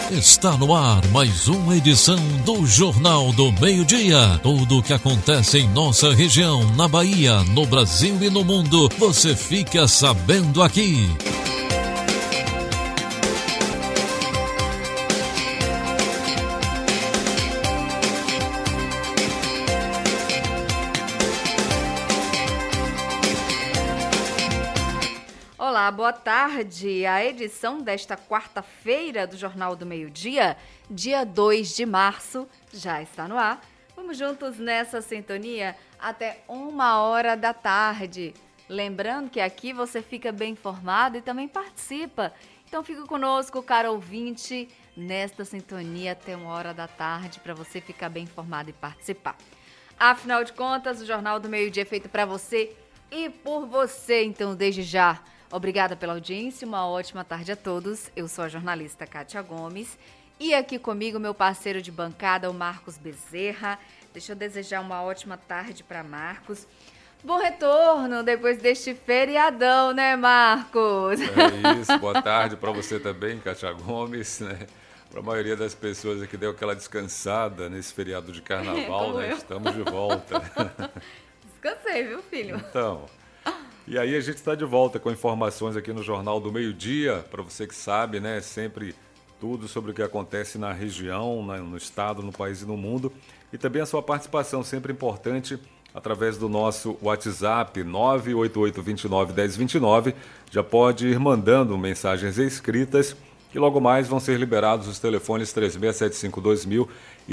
Está no ar mais uma edição do Jornal do Meio-Dia. Tudo o que acontece em nossa região, na Bahia, no Brasil e no mundo, você fica sabendo aqui. Olá, boa tarde. A edição desta quarta-feira do Jornal do Meio-Dia, dia 2 de março, já está no ar. Vamos juntos nessa sintonia até 1h da tarde. Lembrando que aqui você fica bem informado e também participa. Então fica conosco, caro ouvinte, nesta sintonia até 1h da tarde para você ficar bem informado e participar. Afinal de contas, o Jornal do Meio-Dia é feito para você e por você. Então, desde já, obrigada pela audiência, uma ótima tarde a todos. Eu sou a jornalista Kátia Gomes e aqui comigo meu parceiro de bancada, o Marcos Bezerra. Deixa eu desejar uma ótima tarde para Marcos. Bom retorno depois deste feriadão, né, Marcos? É isso, boa tarde para você também, Kátia Gomes, né? Para a maioria das pessoas que deu aquela descansada nesse feriado de carnaval, né? Estamos de volta. Descansei, viu, filho? Então... E aí a gente está de volta com informações aqui no Jornal do Meio-Dia, para você que sabe, né, sempre tudo sobre o que acontece na região, no estado, no país e no mundo. E também a sua participação, sempre importante, através do nosso WhatsApp 988291029. Já pode ir mandando mensagens escritas e logo mais vão ser liberados os telefones 3675-2000 e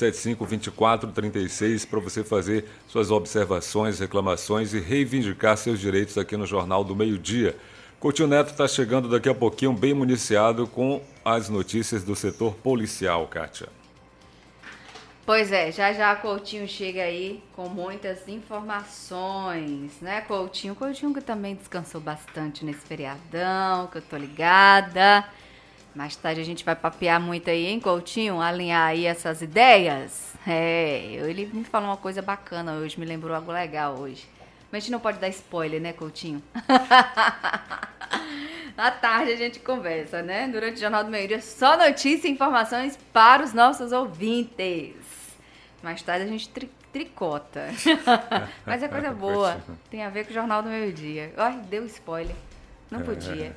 3675-2436 para você fazer suas observações, reclamações e reivindicar seus direitos aqui no Jornal do Meio-Dia. Coutinho Neto está chegando daqui a pouquinho bem municiado com as notícias do setor policial, Kátia. Pois é, já Coutinho chega aí com muitas informações, né, Coutinho? Coutinho que também descansou bastante nesse feriadão, que eu tô ligada. Mais tarde a gente vai papear muito aí, hein, Coutinho? Alinhar aí essas ideias. Ele me falou uma coisa bacana hoje, me lembrou algo legal hoje. Mas a gente não pode dar spoiler, né, Coutinho? À tarde a gente conversa, né? Durante o Jornal do Meio-Dia, só notícia e informações para os nossos ouvintes. Mais tarde a gente tricota. Mas é coisa boa. Tem a ver com o Jornal do Meio-Dia. Ai, deu spoiler. Não podia.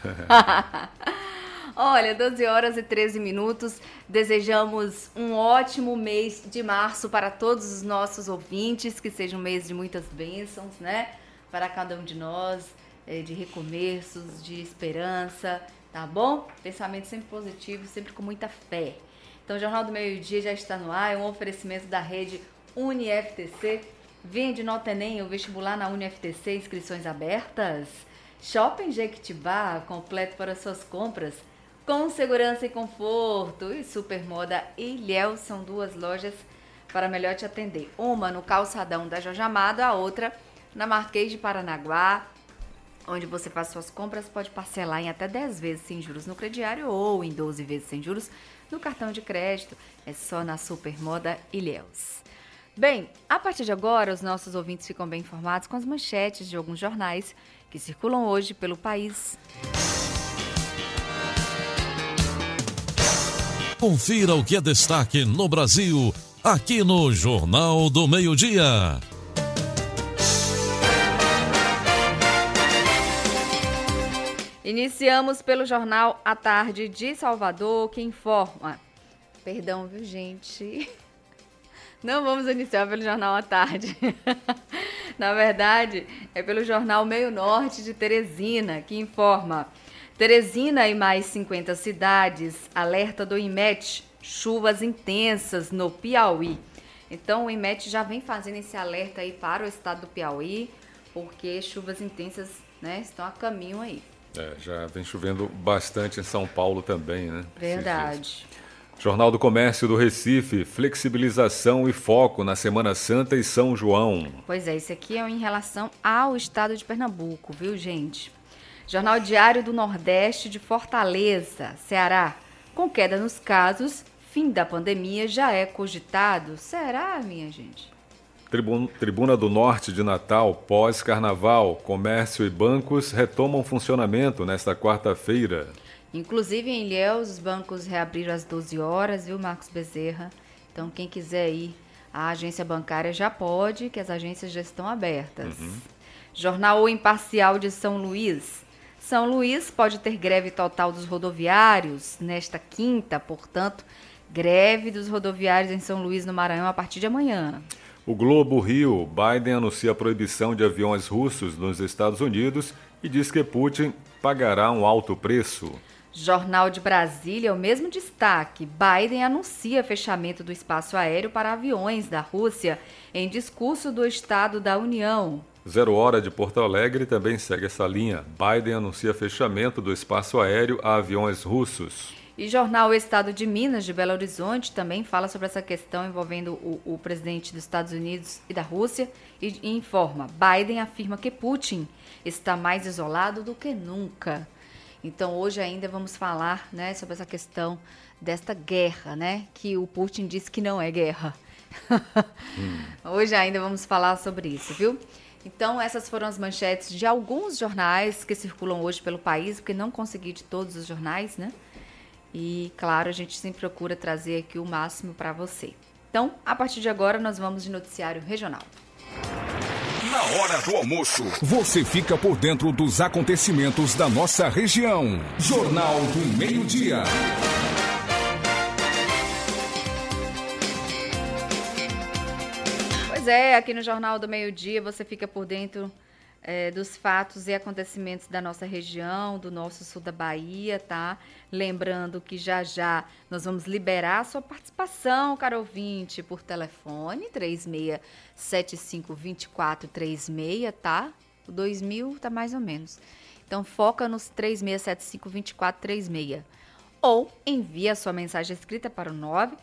Olha, 12h13. Desejamos um ótimo mês de março para todos os nossos ouvintes, que seja um mês de muitas bênçãos, né? Para cada um de nós, de recomeços, de esperança, tá bom? Pensamento sempre positivo, sempre com muita fé. Então, o Jornal do Meio-Dia já está no ar, é um oferecimento da rede UniFTC. Venha de nota Enem, o vestibular na UniFTC, inscrições abertas. Shopping Jequitibá, completo para suas compras, com segurança e conforto. E Supermoda Ilhéus são duas lojas para melhor te atender. Uma no calçadão da Jorge Amado, a outra na Marquês de Paranaguá, onde você faz suas compras, pode parcelar em até 10 vezes sem juros no crediário ou em 12 vezes sem juros no cartão de crédito. É só na Supermoda Ilhéus. Bem, a partir de agora, os nossos ouvintes ficam bem informados com as manchetes de alguns jornais que circulam hoje pelo país. Confira o que é destaque no Brasil, aqui no Jornal do Meio-Dia. Iniciamos pelo jornal A Tarde de Salvador, que informa... Perdão, viu, gente? Não vamos iniciar pelo jornal A Tarde. Na verdade, é pelo jornal Meio Norte de Teresina, que informa: Teresina e mais 50 cidades, alerta do INMET, chuvas intensas no Piauí. Então, o INMET já vem fazendo esse alerta aí para o estado do Piauí, porque chuvas intensas, né, estão a caminho aí. Já vem chovendo bastante em São Paulo também, né? Verdade. Jornal do Comércio do Recife, flexibilização e foco na Semana Santa e São João. Pois é, isso aqui é em relação ao estado de Pernambuco, viu, gente? Jornal Diário do Nordeste de Fortaleza, Ceará. Com queda nos casos, fim da pandemia já é cogitado. Será, minha gente? Tribuna do Norte de Natal, pós-carnaval, comércio e bancos retomam funcionamento nesta quarta-feira. Inclusive em Ilhéus, os bancos reabriram às 12 horas, viu, Marcos Bezerra? Então, quem quiser ir à agência bancária já pode, que as agências já estão abertas. Jornal O Imparcial de São Luís. São Luís pode ter greve total dos rodoviários nesta quinta, portanto, greve dos rodoviários em São Luís, no Maranhão, a partir de amanhã. O Globo Rio, Biden anuncia a proibição de aviões russos nos Estados Unidos e diz que Putin pagará um alto preço. Jornal de Brasília, o mesmo destaque. Biden anuncia fechamento do espaço aéreo para aviões da Rússia em discurso do Estado da União. 0 Hora de Porto Alegre também segue essa linha. Biden anuncia fechamento do espaço aéreo a aviões russos. E Jornal Estado de Minas, de Belo Horizonte, também fala sobre essa questão envolvendo o presidente dos Estados Unidos e da Rússia e informa, Biden afirma que Putin está mais isolado do que nunca. Então, hoje ainda vamos falar, né, sobre essa questão desta guerra, né, que o Putin disse que não é guerra. Hoje ainda vamos falar sobre isso, viu? Então, essas foram as manchetes de alguns jornais que circulam hoje pelo país, porque não consegui de todos os jornais, né? E, claro, a gente sempre procura trazer aqui o máximo para você. Então, a partir de agora, nós vamos de noticiário regional. Na hora do almoço, você fica por dentro dos acontecimentos da nossa região. Jornal do Meio-Dia. Pois é, aqui no Jornal do Meio-Dia você fica por dentro dos fatos e acontecimentos da nossa região, do nosso sul da Bahia, tá? Lembrando que já já nós vamos liberar a sua participação, caro ouvinte, por telefone, 3675-2436, tá? O 2000 tá mais ou menos. Então foca nos 3675-2436. Ou envia a sua mensagem escrita para o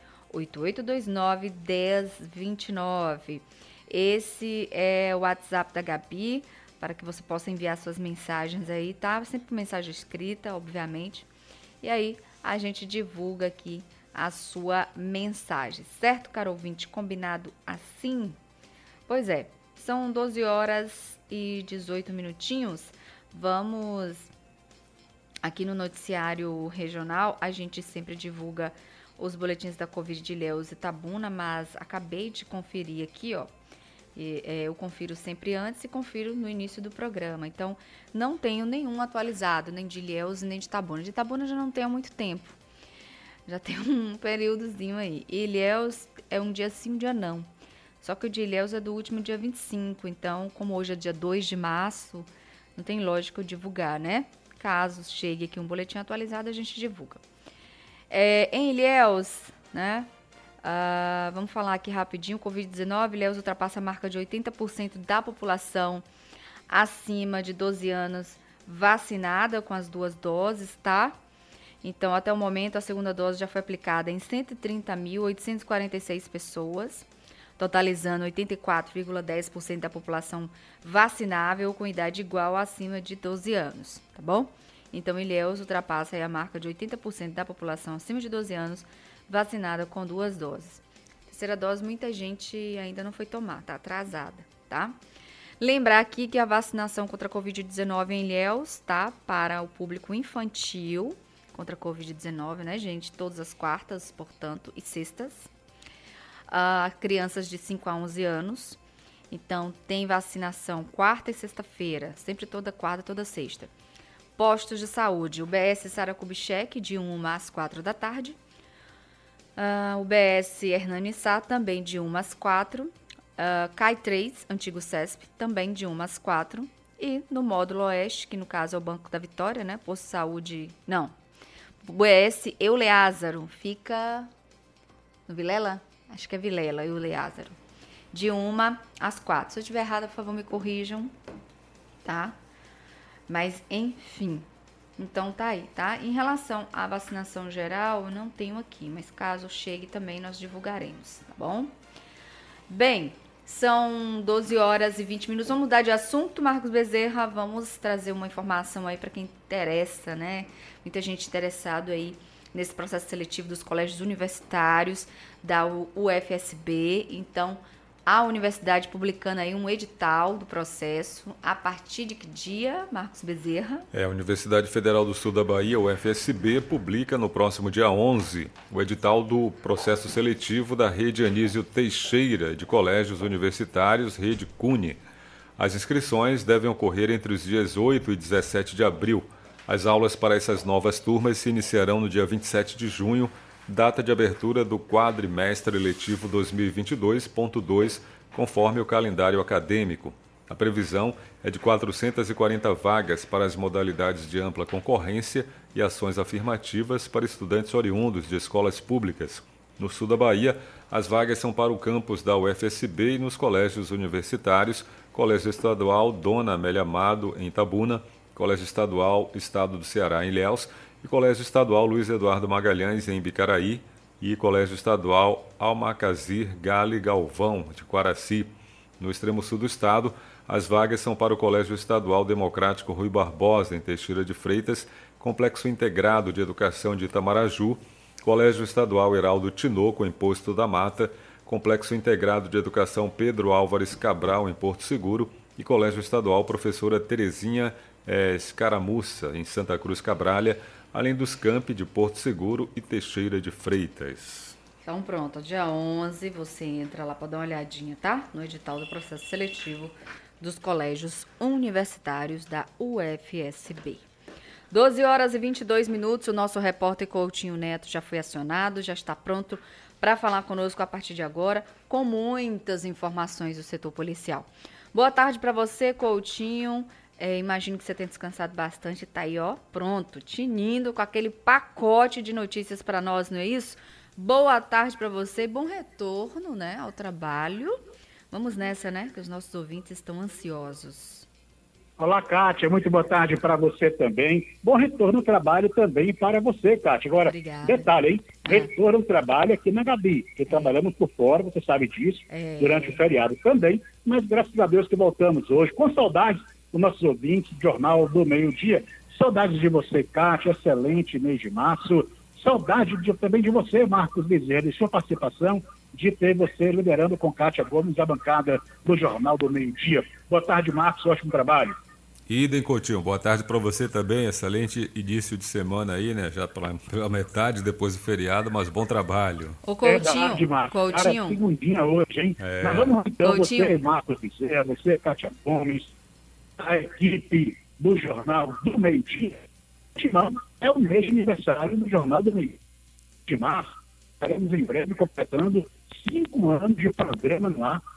98829-1029. Esse é o WhatsApp da Gabi, para que você possa enviar suas mensagens aí, tá? Sempre mensagem escrita, obviamente. E aí, a gente divulga aqui a sua mensagem. Certo, caro ouvinte? Combinado assim? Pois é, são 12 horas e 18 minutinhos. Vamos... Aqui no noticiário regional, a gente sempre divulga os boletins da Covid de Ilhéus e Itabuna, mas acabei de conferir aqui, ó. Eu confiro sempre antes e confiro no início do programa. Então, não tenho nenhum atualizado, nem de Ilhéus nem de Itabuna. De Itabuna já não tenho há muito tempo. Já tem um períodozinho aí. E Ilhéus é um dia sim, um dia não. Só que o de Ilhéus é do último dia 25. Então, como hoje é dia 2 de março, não tem lógica eu divulgar, né? Caso chegue aqui um boletim atualizado, a gente divulga. Em Ilhéus, né? Vamos falar aqui rapidinho. O Covid-19, Ilhéus ultrapassa a marca de 80% da população acima de 12 anos vacinada com as 2 doses, tá? Então, até o momento, a segunda dose já foi aplicada em 130.846 pessoas, totalizando 84,10% da população vacinável com idade igual ou acima de 12 anos, tá bom? Então, Ilhéus ultrapassa aí a marca de 80% da população acima de 12 anos vacinada com 2 doses. Terceira dose, muita gente ainda não foi tomar, tá atrasada, tá? Lembrar aqui que a vacinação contra a Covid-19 em Ilhéus, tá? Para o público infantil contra a Covid-19, né, gente? Todas as quartas, portanto, e sextas. Crianças de 5 a 11 anos. Então, tem vacinação quarta e sexta-feira, sempre toda quarta, toda sexta. Postos de saúde, UBS Sara Kubitschek, de 1 às 4 da tarde. UBS Hernani Sá, também de 1 às 4. CAI 3, antigo CESP, também de 1 às 4. E no módulo oeste, que no caso é o Banco da Vitória, né? Posto de saúde... Não. UBS Euleázaro, fica no Vilela? Acho que é Vilela, Euleázaro. De 1 às 4. Se eu estiver errada, por favor, me corrijam, tá? Mas, enfim... Então, tá aí, tá? Em relação à vacinação geral, eu não tenho aqui, mas caso chegue também nós divulgaremos, tá bom? Bem, são 12 horas e 20 minutos. Vamos mudar de assunto, Marcos Bezerra. Vamos trazer uma informação aí para quem interessa, né? Muita gente interessado aí nesse processo seletivo dos colégios universitários da UFSB. Então, a universidade publicando aí um edital do processo. A partir de que dia, Marcos Bezerra? A Universidade Federal do Sul da Bahia, UFSB, publica no próximo dia 11 o edital do processo seletivo da Rede Anísio Teixeira de Colégios Universitários, Rede CUNE. As inscrições devem ocorrer entre os dias 8 e 17 de abril. As aulas para essas novas turmas se iniciarão no dia 27 de junho, data de abertura do quadrimestre letivo 2022.2, conforme o calendário acadêmico. A previsão é de 440 vagas para as modalidades de ampla concorrência e ações afirmativas para estudantes oriundos de escolas públicas. No sul da Bahia, as vagas são para o campus da UFSB e nos colégios universitários, Colégio Estadual Dona Amélia Amado, em Itabuna, Colégio Estadual Estado do Ceará, em Ilhéus, e Colégio Estadual Luiz Eduardo Magalhães, em Bicaraí, e Colégio Estadual Almacazir Gale Galvão, de Quaraci. No extremo sul do estado, as vagas são para o Colégio Estadual Democrático Rui Barbosa, em Teixeira de Freitas, Complexo Integrado de Educação de Itamaraju, Colégio Estadual Heraldo Tinoco, em Posto da Mata, Complexo Integrado de Educação Pedro Álvares Cabral, em Porto Seguro, e Colégio Estadual Professora Terezinha Escaramuça, em Santa Cruz Cabralha, além dos campi de Porto Seguro e Teixeira de Freitas. Então pronto, dia 11 você entra lá para dar uma olhadinha, tá? No edital do processo seletivo dos colégios universitários da UFSB. 12 horas e 22 minutos, o nosso repórter Coutinho Neto já foi acionado, já está pronto para falar conosco a partir de agora, com muitas informações do setor policial. Boa tarde para você, Coutinho. Imagino que você tenha descansado bastante, tá aí, ó, pronto, tinindo com aquele pacote de notícias para nós, não é isso? Boa tarde para você, bom retorno, né, ao trabalho. Vamos nessa, né, que os nossos ouvintes estão ansiosos. Olá, Kátia, muito boa tarde para você também. Bom retorno ao trabalho também para você, Kátia. Agora, obrigada. Detalhe, hein? Retorno ao trabalho aqui na Gabi, que trabalhamos por fora, você sabe disso, durante o feriado também, mas graças a Deus que voltamos hoje, com saudades dos nossos ouvintes do Jornal do Meio-Dia. Saudades de você, Kátia, excelente mês de março. Saudade também de você, Marcos Bezerra, e sua participação, de ter você liderando com Kátia Gomes a bancada do Jornal do Meio-Dia. Boa tarde, Marcos, ótimo trabalho. Idem, Coutinho, boa tarde para você também, excelente início de semana aí, né, já pela metade depois do feriado, mas bom trabalho. Ô, Coutinho, Coutinho. Cara, segundinha hoje, hein? Nós vamos então, Coutinho. Você, Marcos Bezerra, você, Kátia Gomes, a equipe do Jornal do Meio-Dia. É o mês de aniversário do Jornal do Meio-Dia de março. Estaremos em breve completando 5 anos de programa no ar.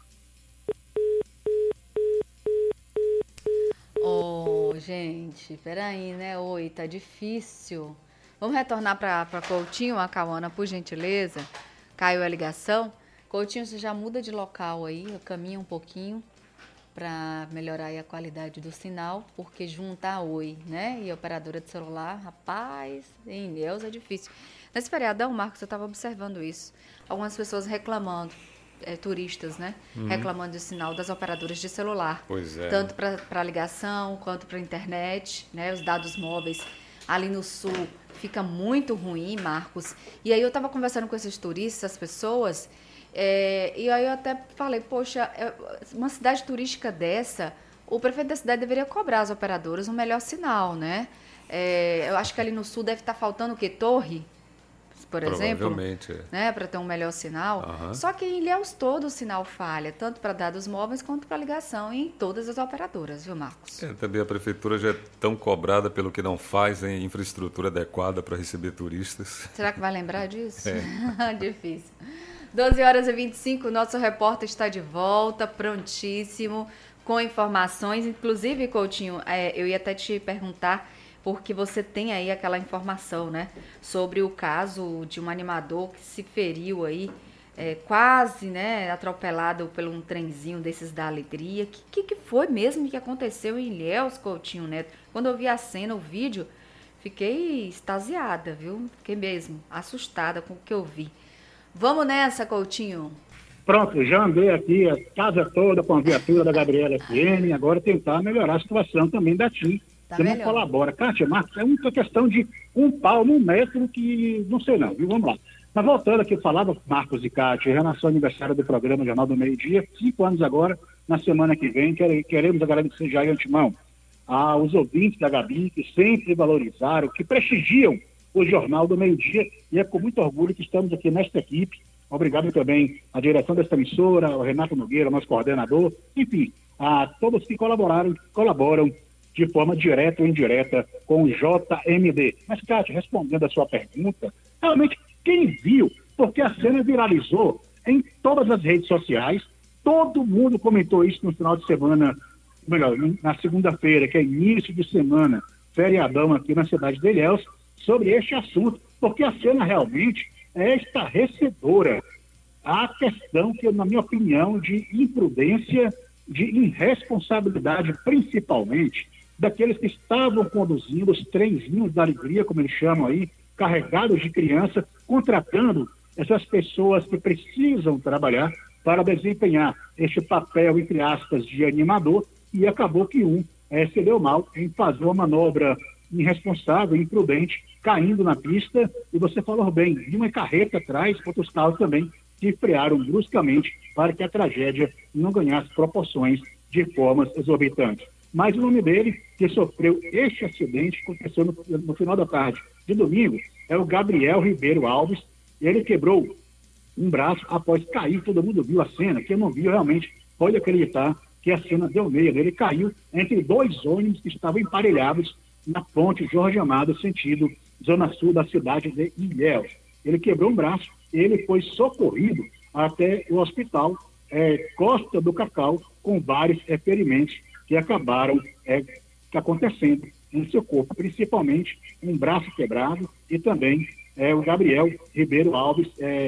Gente, peraí, né? Oi, tá difícil. Vamos retornar para Coutinho, a Cauana, por gentileza. Caiu a ligação. Coutinho, você já muda de local aí, caminha um pouquinho para melhorar aí a qualidade do sinal, porque juntar a Oi, né? E a operadora de celular, rapaz, em Deus é difícil. Nesse feriadão, Marcos, eu estava observando isso. Algumas pessoas reclamando. Turistas, né? Reclamando do sinal das operadoras de celular. Pois é. Tanto para ligação quanto para internet, né? Os dados móveis ali no sul fica muito ruim, Marcos. E aí eu estava conversando com esses turistas, as pessoas, e aí eu até falei, poxa, uma cidade turística dessa, o prefeito da cidade deveria cobrar as operadoras um melhor sinal, né? Eu acho que ali no sul deve estar faltando o quê? Torre? Por exemplo, provavelmente, né, para ter um melhor sinal. Só que em Ilhéus todo o sinal falha, tanto para dados móveis quanto para ligação em todas as operadoras, viu, Marcos? Também a prefeitura já é tão cobrada pelo que não faz em infraestrutura adequada para receber turistas. Será que vai lembrar disso? Difícil. 12 horas e 25, o nosso repórter está de volta, prontíssimo, com informações. Inclusive, Coutinho, eu ia até te perguntar, porque você tem aí aquela informação, né, sobre o caso de um animador que se feriu aí, quase, né, atropelado por um trenzinho desses da Alegria. Que foi mesmo que aconteceu em Ilhéus, Coutinho Neto? Quando eu vi a cena, o vídeo, fiquei extasiada, viu? Fiquei mesmo assustada com o que eu vi. Vamos nessa, Coutinho. Pronto, já andei aqui a casa toda com a viatura da Gabriela FM, agora tentar melhorar a situação também da TIM. Você não colabora. Kátia, Marcos, é uma questão de 1 palmo, 1 metro, que não sei não, viu? Vamos lá. Mas voltando aqui, eu falava, Marcos e Cátia, em relação ao aniversário do programa Jornal do Meio-Dia, 5 anos agora, na semana que vem, queremos agradecer já de antemão aos ouvintes da Gabi, que sempre valorizaram, que prestigiam o Jornal do Meio-Dia, e é com muito orgulho que estamos aqui nesta equipe. Obrigado também à direção desta emissora, ao Renato Nogueira, nosso coordenador, enfim, a todos que colaboram de forma direta ou indireta com o JMD. Mas, Cátia, respondendo a sua pergunta, realmente, quem viu, porque a cena viralizou em todas as redes sociais, todo mundo comentou isso no final de semana, melhor, na segunda-feira, que é início de semana, feriadão aqui na cidade de Ilhéus, sobre este assunto, porque a cena realmente é estarrecedora. A questão que, na minha opinião, de imprudência, de irresponsabilidade, principalmente, daqueles que estavam conduzindo os trenzinhos da alegria, como eles chamam aí, carregados de criança, contratando essas pessoas que precisam trabalhar para desempenhar este papel, entre aspas, de animador, e acabou que se deu mal em fazer uma manobra irresponsável, imprudente, caindo na pista, e você falou bem, de uma carreta atrás, outros carros também, que frearam bruscamente para que a tragédia não ganhasse proporções de formas exorbitantes. Mas o nome dele, que sofreu este acidente, aconteceu no final da tarde de domingo, é o Gabriel Ribeiro Alves. Ele quebrou um braço após cair, todo mundo viu a cena, quem não viu realmente pode acreditar que a cena deu medo. Ele caiu entre dois ônibus que estavam emparelhados na ponte Jorge Amado, sentido zona sul da cidade de Ilhéus. Ele quebrou um braço, ele foi socorrido até o hospital Costa do Cacau, com vários ferimentos que acabaram acontecendo em seu corpo, principalmente um braço quebrado, e também o Gabriel Ribeiro Alves,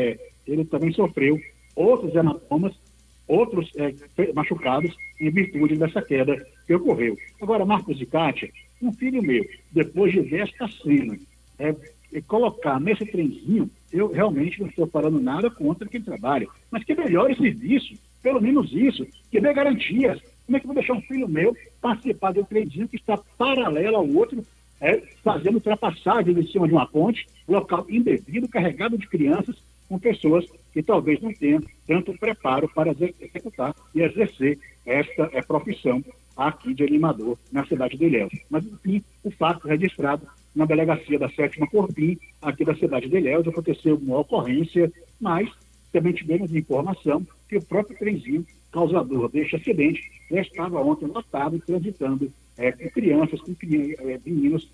ele também sofreu outros hematomas, outros machucados em virtude dessa queda que ocorreu. Agora, Marcos e Cátia, um filho meu, depois de ver esta cena, colocar nesse trenzinho, eu realmente não estou falando nada contra quem trabalha, mas que melhore serviço, pelo menos isso, que dê garantias. Como é que eu vou deixar um filho meu participar de um trenzinho que está paralelo ao outro, fazendo ultrapassagem em cima de uma ponte, local indevido, carregado de crianças, com pessoas que talvez não tenham tanto preparo para executar e exercer esta profissão aqui de animador na cidade de Ilhéus. Mas, enfim, o fato registrado na delegacia da 7ª Corpim, aqui da cidade de Ilhéus, aconteceu uma ocorrência, mas também tivemos informação que o próprio trenzinho causador deste acidente já estava ontem lotado, transitando com crianças, com meninos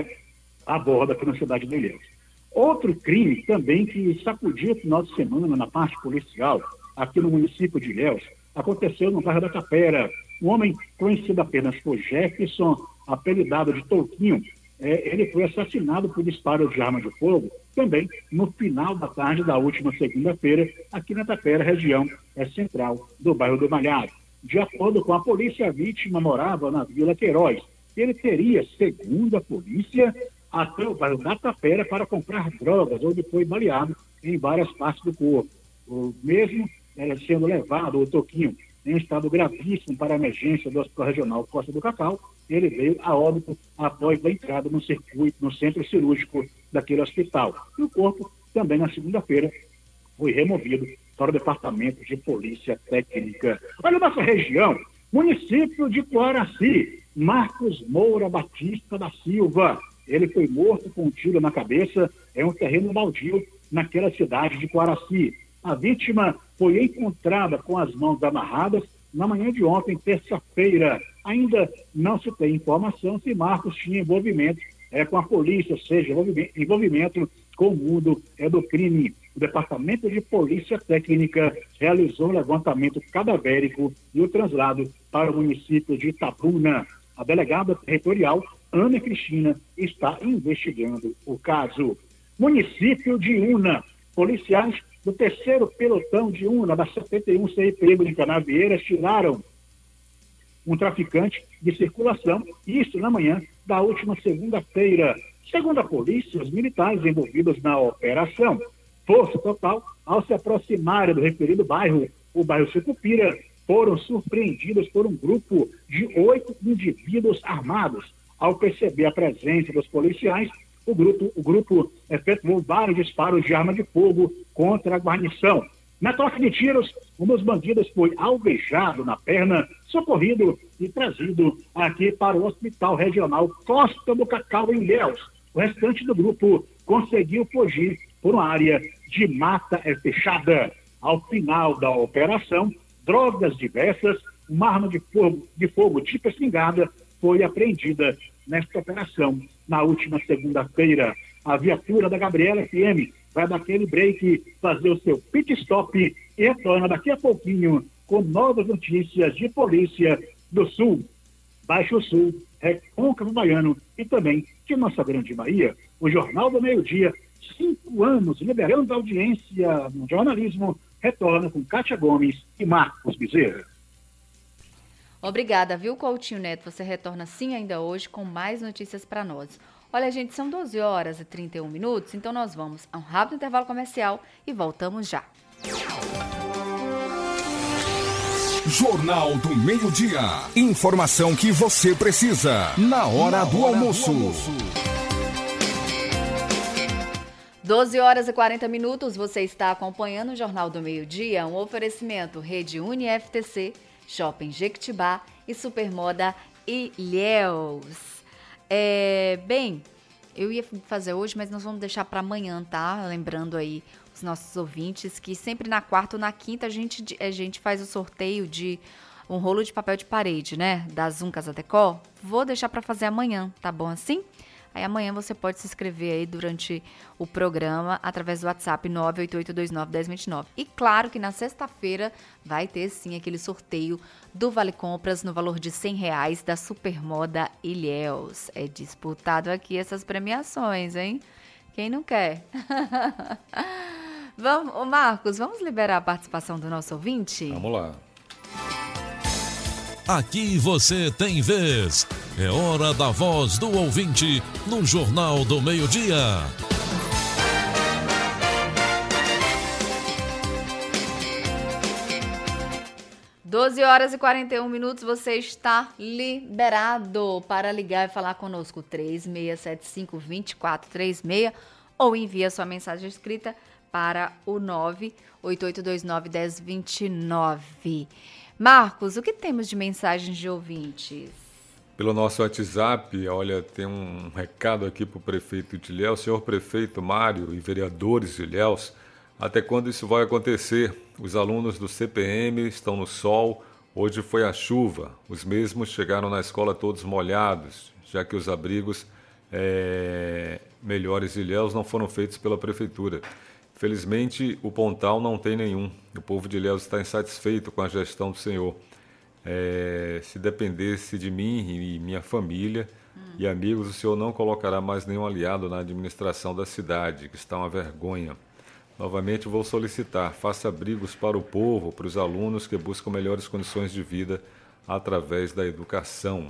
a bordo aqui na cidade de Ilhéus. Outro crime também que sacudiu o final de semana na parte policial, aqui no município de Ilhéus, aconteceu no bairro da Tapera. Um homem conhecido apenas por Jefferson, apelidado de Touquinho, ele foi assassinado por disparo de arma de fogo, também no final da tarde da última segunda-feira, aqui na Tapera, região central do bairro do Malhado. De acordo com a polícia, a vítima morava na Vila Queiroz. Ele teria, segundo a polícia, até o bairro da Tapera para comprar drogas, onde foi baleado em várias partes do corpo. O mesmo sendo levado, o Touquinho, em estado gravíssimo para a emergência do Hospital Regional Costa do Cacau, ele veio a óbito após a entrada no circuito, no centro cirúrgico daquele hospital. E o corpo, também na segunda-feira, foi removido para o Departamento de Polícia Técnica. Olha a nossa região, município de Coaraci, Marcos Moura Batista da Silva. Ele foi morto com um tiro na cabeça em um terreno baldio naquela cidade de Coaraci. A vítima foi encontrada com as mãos amarradas na manhã de ontem, terça-feira. Ainda não se tem informação se Marcos tinha envolvimento com a polícia, ou seja, envolvimento com o mundo do crime. O Departamento de Polícia Técnica realizou um levantamento cadavérico e o traslado para o município de Itabuna. A delegada territorial, Ana Cristina, está investigando o caso. Município de Una, policiais do 3º pelotão de Una, da 71 CIPM de Canavieiras, tiraram um traficante de circulação, isso na manhã da última segunda-feira. Segundo a polícia, os militares envolvidos na operação, força total, ao se aproximarem do referido bairro, o bairro Sucupira, foram surpreendidos por um grupo de 8 indivíduos armados. Ao perceber a presença dos policiais, o grupo efetuou vários disparos de arma de fogo contra a guarnição. Na troca de tiros, um dos bandidos foi alvejado na perna, socorrido e trazido aqui para o Hospital Regional Costa do Cacau, em Ilhéus. O restante do grupo conseguiu fugir por uma área de mata fechada. Ao final da operação, drogas diversas, uma arma de fogo tipo espingarda foi apreendida nesta operação. Na última segunda-feira, a viatura da Gabriela FM vai dar aquele break, fazer o seu pit stop e retorna daqui a pouquinho com novas notícias de Polícia do Sul, Baixo Sul, Recôncavo Baiano e também de nossa grande Bahia. O Jornal do Meio-Dia, 5 anos liberando a audiência no jornalismo, retorna com Kátia Gomes e Marcos Bezerra. Obrigada, viu, Coutinho Neto? Você retorna sim ainda hoje com mais notícias para nós. Olha, gente, são 12 horas e 31 minutos, então nós vamos a um rápido intervalo comercial e voltamos já. Jornal do Meio-Dia. Informação que você precisa na hora do almoço. 12 horas e 40 minutos, você está acompanhando o Jornal do Meio-Dia, um oferecimento Rede UniFTC, Shopping Jequitibá e Supermoda Ilhéus. Bem, eu ia fazer hoje, mas nós vamos deixar para amanhã, tá? Lembrando aí os nossos ouvintes que sempre na quarta ou na quinta a gente faz o sorteio de um rolo de papel de parede, né? Da Zoom Casa Decor. Vou deixar para fazer amanhã, tá bom assim? Aí amanhã você pode se inscrever aí durante o programa através do WhatsApp 988291029. E claro que na sexta-feira vai ter sim aquele sorteio do Vale Compras no valor de R$100 da Supermoda Ilhéus. É disputado aqui essas premiações, hein? Quem não quer? Marcos, vamos liberar a participação do nosso ouvinte? Vamos lá. Aqui você tem vez. É hora da voz do ouvinte no Jornal do Meio-Dia. 12 horas e 41 minutos, você está liberado para ligar e falar conosco 3675-2436 ou envia sua mensagem escrita para o 988291029. Marcos, o que temos de mensagens de ouvintes? Pelo nosso WhatsApp, olha, tem um recado aqui para o prefeito de Ilhéus. Senhor prefeito Mário e vereadores de Ilhéus, até quando isso vai acontecer? Os alunos do CPM estão no sol, hoje foi a chuva. Os mesmos chegaram na escola todos molhados, já que os abrigos melhores de Ilhéus não foram feitos pela prefeitura. Felizmente, o Pontal não tem nenhum. O povo de Ilhéus está insatisfeito com a gestão do senhor. Se dependesse de mim e minha família e amigos, o senhor não colocará mais nenhum aliado na administração da cidade, que está uma vergonha. Novamente vou solicitar, faça abrigos para o povo, para os alunos que buscam melhores condições de vida através da educação.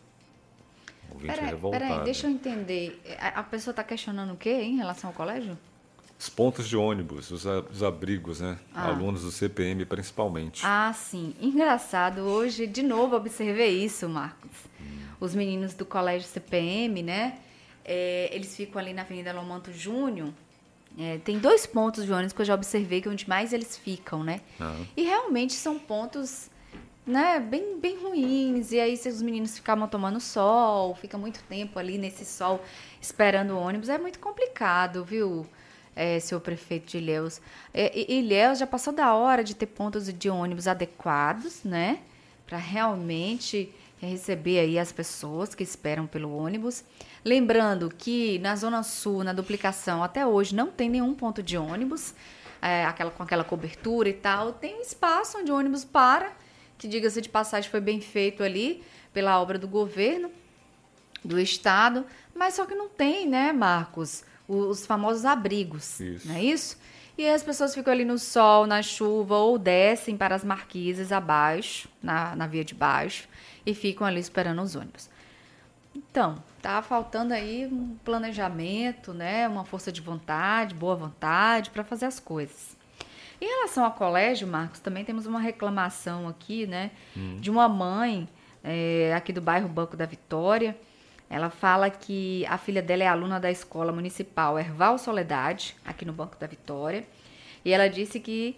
Peraí, deixa eu entender. A pessoa está questionando o quê em relação ao colégio? Os pontos de ônibus, os abrigos, né? Alunos do CPM principalmente. Ah, sim. Engraçado, hoje de novo observei isso, Marcos. Os meninos do colégio CPM, né? Eles ficam ali na Avenida Lomanto Júnior. Tem 2 pontos de ônibus que eu já observei que é onde mais eles ficam, né? E realmente são pontos, né, bem ruins. E aí se os meninos ficavam tomando sol, fica muito tempo ali nesse sol esperando o ônibus, é muito complicado, viu? Senhor prefeito de Ilhéus. Ilhéus já passou da hora de ter pontos de ônibus adequados, né? Para realmente receber aí as pessoas que esperam pelo ônibus. Lembrando que na Zona Sul, na duplicação, até hoje não tem nenhum ponto de ônibus, com aquela cobertura e tal. Tem um espaço onde o ônibus para, que diga-se de passagem foi bem feito ali pela obra do governo, do estado, mas só que não tem, né, Marcos? Os famosos abrigos, isso. Não é isso? E as pessoas ficam ali no sol, na chuva, ou descem para as marquises abaixo, na via de baixo, e ficam ali esperando os ônibus. Então, tá faltando aí um planejamento, né? Uma força de vontade, boa vontade para fazer as coisas. Em relação ao colégio, Marcos, também temos uma reclamação aqui, né? De uma mãe aqui do bairro Banco da Vitória. Ela fala que a filha dela é aluna da escola municipal Erval Soledade, aqui no Banco da Vitória. E ela disse que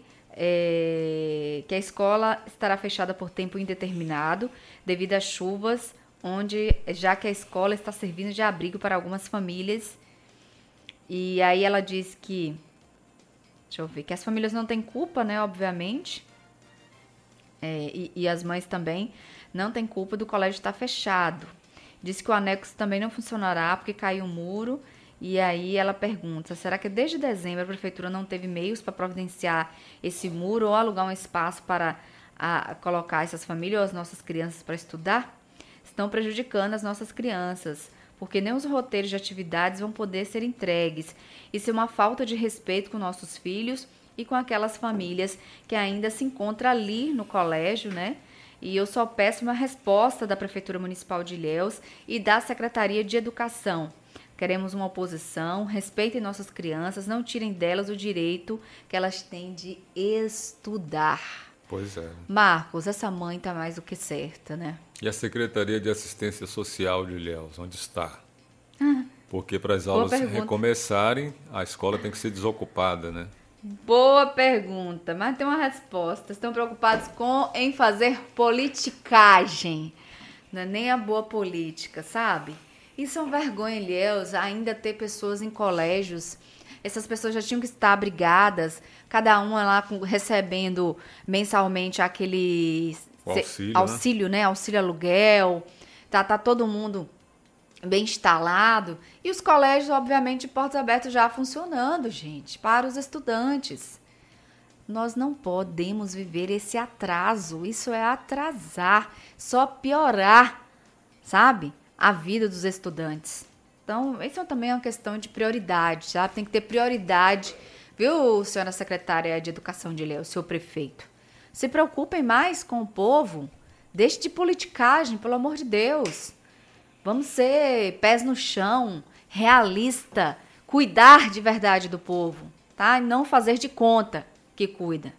a escola estará fechada por tempo indeterminado devido às chuvas, já que a escola está servindo de abrigo para algumas famílias. E aí ela diz que, deixa eu ver, que as famílias não têm culpa, né, obviamente, e as mães também não têm culpa do colégio estar fechado. Diz que o anexo também não funcionará porque caiu um muro. E aí ela pergunta, será que desde dezembro a prefeitura não teve meios para providenciar esse muro ou alugar um espaço para colocar essas famílias ou as nossas crianças para estudar? Estão prejudicando as nossas crianças, porque nem os roteiros de atividades vão poder ser entregues. Isso é uma falta de respeito com nossos filhos e com aquelas famílias que ainda se encontram ali no colégio, né? E eu só peço uma resposta da Prefeitura Municipal de Ilhéus e da Secretaria de Educação. Queremos uma oposição, respeitem nossas crianças, não tirem delas o direito que elas têm de estudar. Pois é. Marcos, essa mãe está mais do que certa, né? E a Secretaria de Assistência Social de Ilhéus, onde está? Porque para as aulas recomeçarem, a escola tem que ser desocupada, né? Boa pergunta, mas tem uma resposta. Estão preocupados em fazer politicagem. Não é nem a boa política, sabe? Isso é uma vergonha, Ilhéus, ainda ter pessoas em colégios. Essas pessoas já tinham que estar abrigadas, cada uma lá recebendo mensalmente aquele auxílio, né? Auxílio aluguel. Tá todo mundo bem instalado. E os colégios, obviamente, de portas abertas já funcionando, gente, para os estudantes. Nós não podemos viver esse atraso. Isso é atrasar, só piorar, sabe? A vida dos estudantes. Então, isso também é uma questão de prioridade, sabe? Tem que ter prioridade, viu, senhora secretária de Educação de Ilhéus, seu prefeito? Se preocupem mais com o povo, deixe de politicagem, pelo amor de Deus. Vamos ser pés no chão, realista, cuidar de verdade do povo, tá? E não fazer de conta que cuida.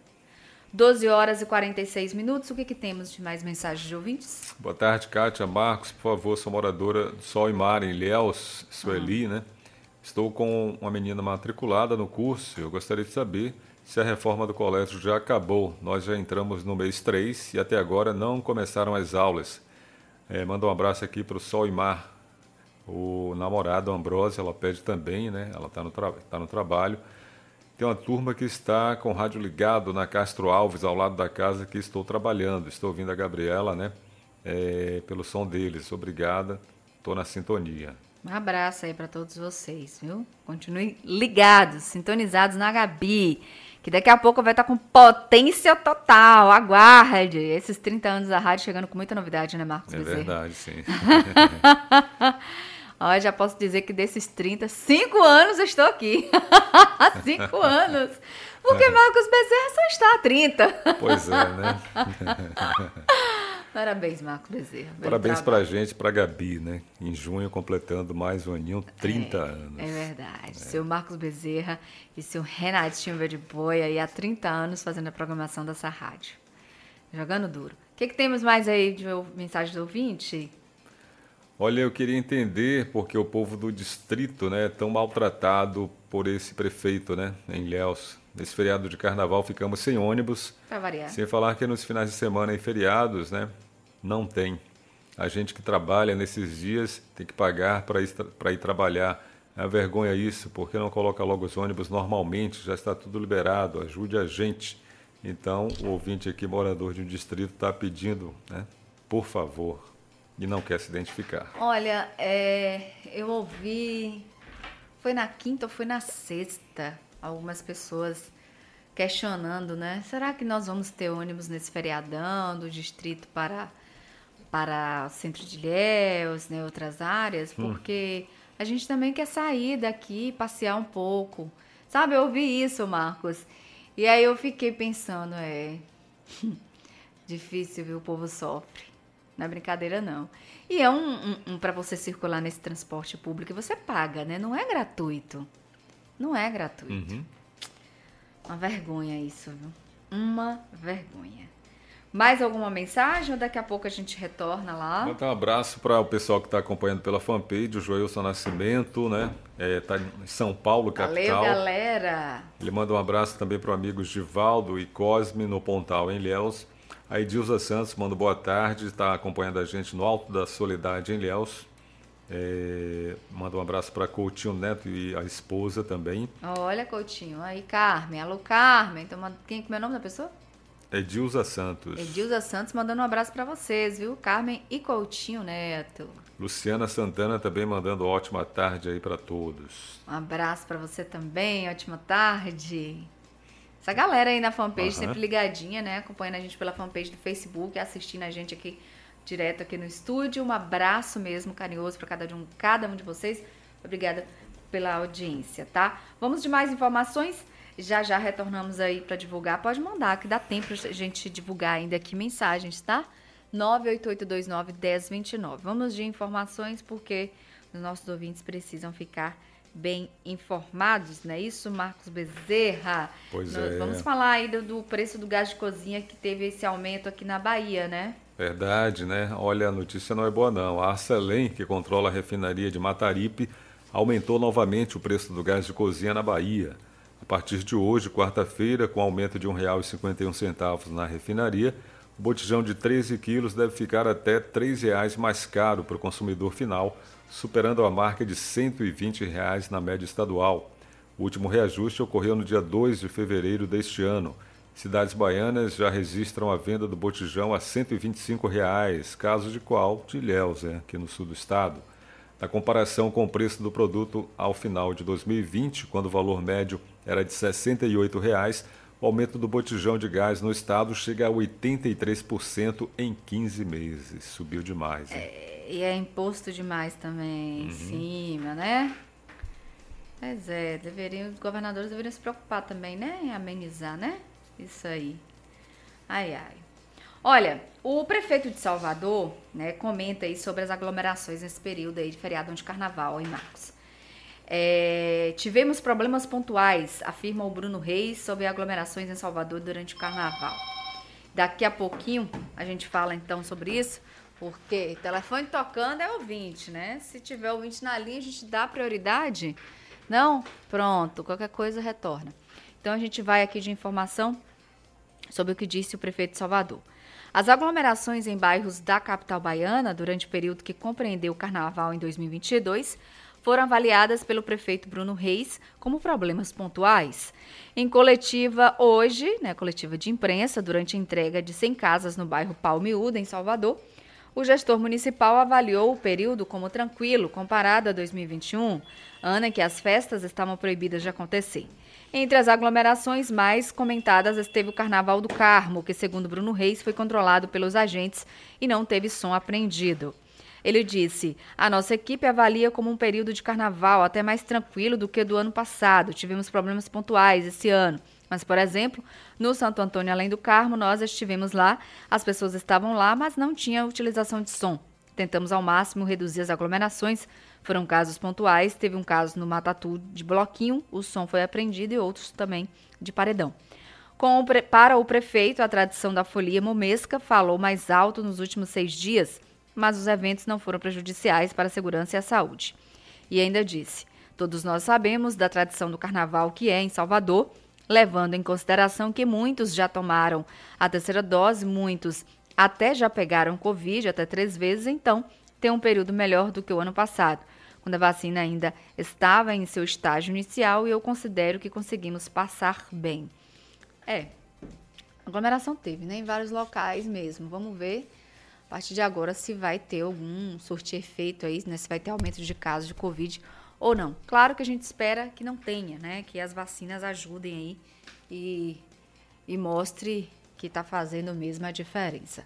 12h46. O que temos de mais mensagens de ouvintes? Boa tarde, Kátia. Marcos, por favor, sou moradora do Sol e Mar, em Ilhéus, Sueli, né? Estou com uma menina matriculada no curso. Eu gostaria de saber se a reforma do colégio já acabou. Nós já entramos no mês 3 e até agora não começaram as aulas. Manda um abraço aqui para o Sol e Mar. O namorado, Ambrósio, ela pede também, né? Ela está no trabalho. Tem uma turma que está com o rádio ligado na Castro Alves, ao lado da casa que estou trabalhando. Estou ouvindo a Gabriela, né? Pelo som deles. Obrigada. Estou na sintonia. Um abraço aí para todos vocês, viu? Continuem ligados, sintonizados na Gabi, que daqui a pouco vai estar com potência total. Aguarde. Esses 30 anos da rádio chegando com muita novidade, né, Marcos Bezerra? É verdade, sim. Ó, já posso dizer que desses 30, 5 anos eu estou aqui. 5 anos. Porque Marcos Bezerra só está há 30. Pois é, né? Parabéns, Marcos Bezerra. Parabéns pra gente, pra Gabi, né? Em junho, completando mais um aninho, 30 anos. É verdade. Seu Marcos Bezerra e seu Renatinho Verde Boi aí há 30 anos fazendo a programação dessa rádio. Jogando duro. O que temos mais aí de mensagem do ouvinte? Olha, eu queria entender porque o povo do distrito, né, é tão maltratado por esse prefeito, né, em Ilhéus. Nesse feriado de carnaval ficamos sem ônibus. Pra variar. Sem falar que nos finais de semana e feriados, né, não tem. A gente que trabalha nesses dias tem que pagar para ir trabalhar. É uma vergonha isso, porque não coloca logo os ônibus normalmente, já está tudo liberado, ajude a gente. Então, o ouvinte aqui, morador de um distrito, está pedindo, né, por favor, e não quer se identificar. Olha, eu ouvi, foi na quinta ou foi na sexta, algumas pessoas questionando, né? Será que nós vamos ter ônibus nesse feriadão do distrito para o centro de Ilhéus, né, outras áreas? Porque a gente também quer sair daqui, passear um pouco. Sabe, eu ouvi isso, Marcos. E aí eu fiquei pensando, difícil, viu? O povo sofre. Não é brincadeira, não. E é para você circular nesse transporte público, você paga, né? Não é gratuito. Não é gratuito. Uma vergonha isso, viu? Uma vergonha. Mais alguma mensagem ou daqui a pouco a gente retorna lá? Mandar um abraço para o pessoal que está acompanhando pela fanpage, o Joelson Nascimento, né? Tá em São Paulo, capital. Valeu, galera! Ele manda um abraço também para o amigos Givaldo e Cosme, no Pontal, em Ilhéus. A Edilza Santos manda boa tarde, está acompanhando a gente no Alto da Soledade, em Ilhéus. Manda um abraço para Coutinho Neto e a esposa também. Olha, Coutinho. Aí, Carmen. Alô, Carmen. Então, como é o nome da pessoa? Edilza Santos. Edilza Santos mandando um abraço para vocês, viu? Carmen e Coutinho Neto. Luciana Santana também mandando ótima tarde aí para todos. Um abraço para você também, ótima tarde. Essa galera aí na fanpage sempre ligadinha, né? Acompanhando a gente pela fanpage do Facebook, assistindo a gente aqui direto aqui no estúdio. Um abraço mesmo carinhoso para cada um de vocês. Obrigada pela audiência, tá? Vamos de mais informações? Já retornamos aí para divulgar. Pode mandar, que dá tempo a gente divulgar ainda aqui mensagens, tá? 98829-1029. Vamos de informações porque os nossos ouvintes precisam ficar bem informados, não é isso, Marcos Bezerra? Pois Vamos falar aí do preço do gás de cozinha que teve esse aumento aqui na Bahia, né? Verdade, né? Olha, a notícia não é boa não. A Arcelém, que controla a refinaria de Mataripe, aumentou novamente o preço do gás de cozinha na Bahia. A partir de hoje, quarta-feira, com aumento de R$ 1,51 na refinaria, o botijão de 13 quilos deve ficar até R$ 3,00 mais caro para o consumidor final, superando a marca de R$ 120 na média estadual. O último reajuste ocorreu no dia 2 de fevereiro deste ano. Cidades baianas já registram a venda do botijão a R$ 125, caso de qual de Ilhéus, aqui no sul do estado. Na comparação com o preço do produto ao final de 2020, quando o valor médio era de R$ 68, o aumento do botijão de gás no estado chega a 83% em 15 meses. Subiu demais. E é imposto demais também em cima, né? Pois é, os governadores deveriam se preocupar também, né? Em amenizar, né? Isso aí. Ai. Olha, o prefeito de Salvador, né, comenta aí sobre as aglomerações nesse período aí de feriado de carnaval, hein, Marcos? Tivemos problemas pontuais, afirma o Bruno Reis, sobre aglomerações em Salvador durante o carnaval. Daqui a pouquinho a gente fala então sobre isso, porque telefone tocando é ouvinte, né? Se tiver ouvinte na linha, a gente dá prioridade? Não? Pronto, qualquer coisa retorna. Então a gente vai aqui de informação sobre o que disse o prefeito de Salvador. As aglomerações em bairros da capital baiana durante o período que compreendeu o carnaval em 2022 foram avaliadas pelo prefeito Bruno Reis como problemas pontuais. Em coletiva hoje, coletiva de imprensa, durante a entrega de 100 casas no bairro Palmiúda, em Salvador, o gestor municipal avaliou o período como tranquilo comparado a 2021, ano em que as festas estavam proibidas de acontecer. Entre as aglomerações mais comentadas esteve o Carnaval do Carmo, que, segundo Bruno Reis, foi controlado pelos agentes e não teve som apreendido. Ele disse: a nossa equipe avalia como um período de carnaval até mais tranquilo do que do ano passado. Tivemos problemas pontuais esse ano. Mas, por exemplo, no Santo Antônio Além do Carmo, nós estivemos lá, as pessoas estavam lá, mas não tinha utilização de som. Tentamos ao máximo reduzir as aglomerações. Foram casos pontuais, teve um caso no Matatu de bloquinho, o som foi apreendido, e outros também de paredão. Para o prefeito, a tradição da folia momesca falou mais alto nos últimos 6 dias, mas os eventos não foram prejudiciais para a segurança e a saúde. E ainda disse: todos nós sabemos da tradição do carnaval que é em Salvador, levando em consideração que muitos já tomaram a 3ª dose, muitos até já pegaram Covid até 3 vezes, então tem um período melhor do que o ano passado, quando a vacina ainda estava em seu estágio inicial, e eu considero que conseguimos passar bem. Aglomeração teve, né? Em vários locais mesmo. Vamos ver a partir de agora se vai ter algum surtir-efeito aí, né? Se vai ter aumento de casos de Covid ou não. Claro que a gente espera que não tenha, né? Que as vacinas ajudem aí e mostre que está fazendo mesmo a diferença.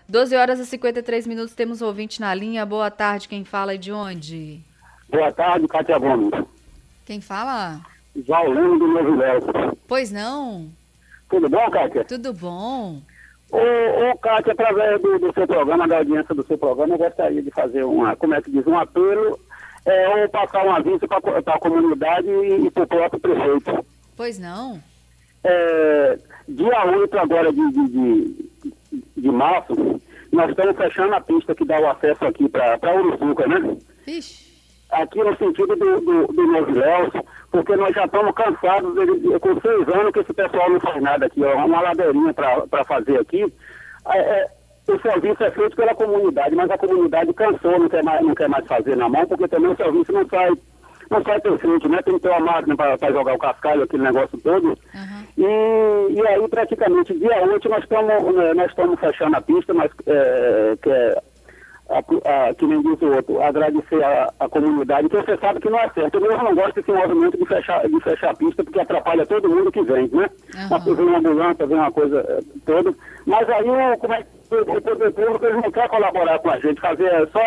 12h53, temos ouvinte na linha. Boa tarde, quem fala e de onde? Boa tarde, Cátia Gomes. Quem fala? Jaulino do Novo Léo. Pois não? Tudo bom, Cátia? Tudo bom. Ô, Cátia, através do seu programa, da audiência do seu programa, eu gostaria de fazer um apelo, ou passar um aviso para a comunidade e para o próprio prefeito. Pois não? Dia 8 agora de de março, nós estamos fechando a pista que dá o acesso aqui para Uruçuca, né? Ixi. Aqui no sentido do Novo Ilhéus, porque nós já estamos cansados, com 6 anos que esse pessoal não faz nada aqui, ó, uma ladeirinha para fazer aqui. O serviço é feito pela comunidade, mas a comunidade cansou, não quer mais fazer na mão, porque também o serviço não sai perfeito, né? Tem que ter uma máquina para jogar o cascalho, aquele negócio todo. Uhum. E aí, praticamente, dia 8, nós estamos fechando a pista, mas que nem diz o outro, agradecer a comunidade, que você sabe que não é certo. Eu mesmo não gosto desse movimento de fechar a pista, porque atrapalha todo mundo que vem, né? Uhum. Vem uma ambulância, vem uma coisa toda. Mas aí, como é que o poder público, ele não quer colaborar com a gente, fazer só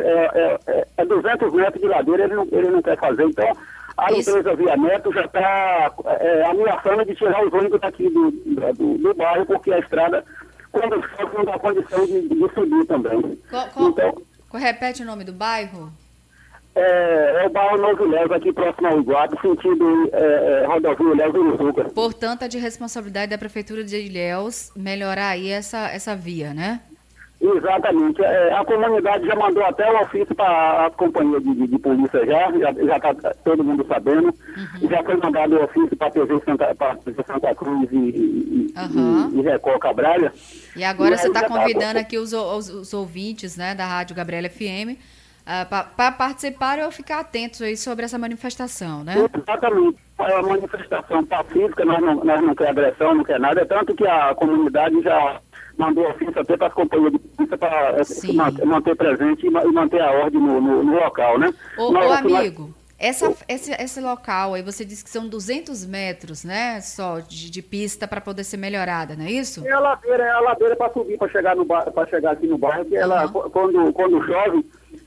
200 metros de ladeira, ele não quer fazer. Então, a empresa Via Neto já está ameaçando de tirar os ônibus daqui do bairro, porque a estrada, quando chove, não dá condição de subir também. Então, repete o nome do bairro? É o bairro Novo Ilhéus, aqui próximo ao Iguape, sentido rodovia Ilhéus-Uruçuca. Portanto, é de responsabilidade da Prefeitura de Ilhéus melhorar aí essa via, né? Exatamente. A comunidade já mandou até o ofício para a companhia de polícia já está todo mundo sabendo. Uhum. Já foi mandado o ofício para a TV Santa Cruz e Record Cabralha. E agora você está convidando aqui os ouvintes, né, da Rádio Gabriela FM para participarem ou ficar atentos aí sobre essa manifestação, né? Exatamente. É uma manifestação pacífica, nós não quer agressão, não quer nada, tanto que a comunidade já mandou ofício até para as companhias de polícia para manter presente e manter a ordem no local, né? Ô amigo, esse local aí, você disse que são 200 metros, né, só de pista para poder ser melhorada, não é isso? É a ladeira para subir, para chegar aqui no bairro, que ela, quando chove,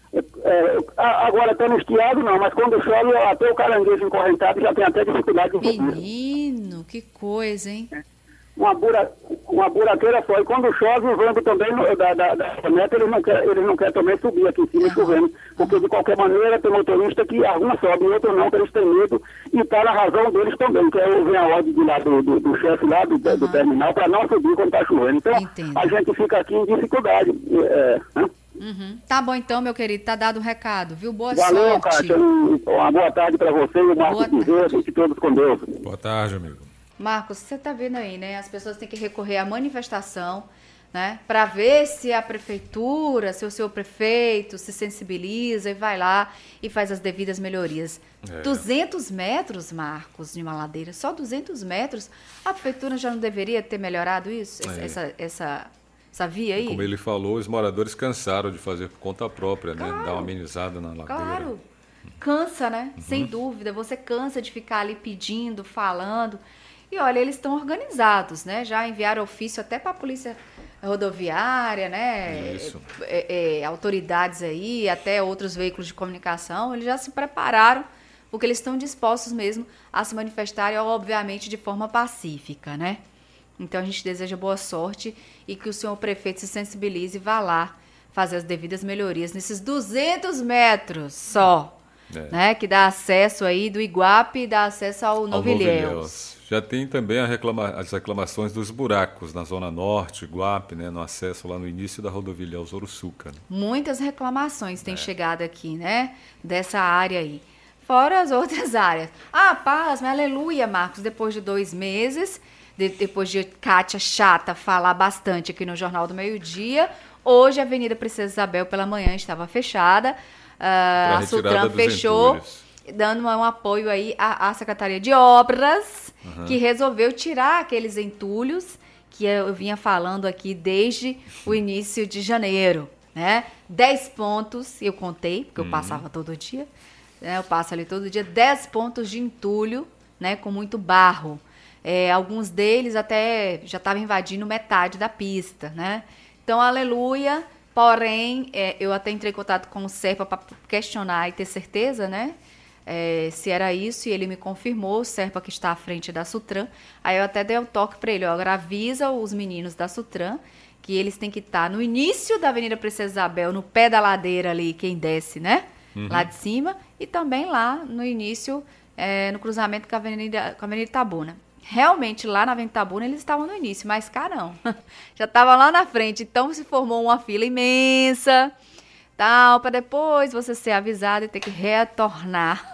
agora está no estiado não, mas quando chove, até o caranguejo encorrentado já tem até dificuldade de subir. Menino, que coisa, hein? Uma buraqueira só. E quando chove, o vento também da meta, eles não querem também subir aqui em cima chovendo. Porque, de qualquer maneira, tem motorista que alguns sobem, outros não, que eles têm medo. E está na razão deles também, que vem a ordem de lá do chefe lá do terminal para não subir quando está chovendo. Então, a gente fica aqui em dificuldade. Né? Uhum. Tá bom então, meu querido, tá dado o recado, viu? Boa sorte. Valeu, Kátia. Uma boa tarde para você e o Marcos Bezerra, fique todos com Deus. Boa tarde, amigo. Marcos, você tá vendo aí, né? As pessoas têm que recorrer à manifestação, né? Para ver se a prefeitura, se o seu prefeito se sensibiliza e vai lá e faz as devidas melhorias. 200 metros, Marcos, de uma ladeira, só 200 metros. A prefeitura já não deveria ter melhorado isso? Essa via aí? Como ele falou, os moradores cansaram de fazer por conta própria, né? Dar uma amenizada na ladeira. Claro, cansa, né? Sem dúvida, você cansa de ficar ali pedindo, falando. E olha, eles estão organizados, né? Já enviaram ofício até para a polícia rodoviária, né? Isso. Autoridades aí, até outros veículos de comunicação, eles já se prepararam, porque eles estão dispostos mesmo a se manifestarem, obviamente, de forma pacífica, né? Então, a gente deseja boa sorte e que o senhor prefeito se sensibilize e vá lá fazer as devidas melhorias nesses 200 metros só, né? Que dá acesso aí do Iguape e dá acesso ao Novo Ilhéus. Já tem também as reclamações dos buracos na Zona Norte, Iguape, né? No acesso lá no início da rodovia Ilhéus-Uruçuca. Né? Muitas reclamações têm chegado aqui, né? Dessa área aí. Fora as outras áreas. Pasme, aleluia, Marcos, depois de 2 meses... Depois de Kátia chata falar bastante aqui no Jornal do Meio-Dia, hoje a Avenida Princesa Isabel pela manhã estava fechada, a Sutran fechou, dando um apoio aí à Secretaria de Obras, que resolveu tirar aqueles entulhos que eu vinha falando aqui desde o início de janeiro, né? 10 pontos, eu contei, porque eu passava todo dia, né? Eu passo ali todo dia, 10 pontos de entulho, né? Com muito barro. Alguns deles até já estavam invadindo metade da pista, né? Então, aleluia. Porém, eu até entrei em contato com o Serpa para questionar e ter certeza, né? Se era isso, e ele me confirmou, o Serpa que está à frente da Sutran. Aí eu até dei um toque para ele, agora avisa os meninos da Sutran que eles têm que estar no início da Avenida Princesa Isabel, no pé da ladeira ali, quem desce, né? Lá de cima, e também lá no início, no cruzamento com a Avenida Itabuna. realmente lá na Avenida Itabuna eles estavam no início, mas cá não. Já estava lá na frente, então se formou uma fila imensa, tal, para depois você ser avisado e ter que retornar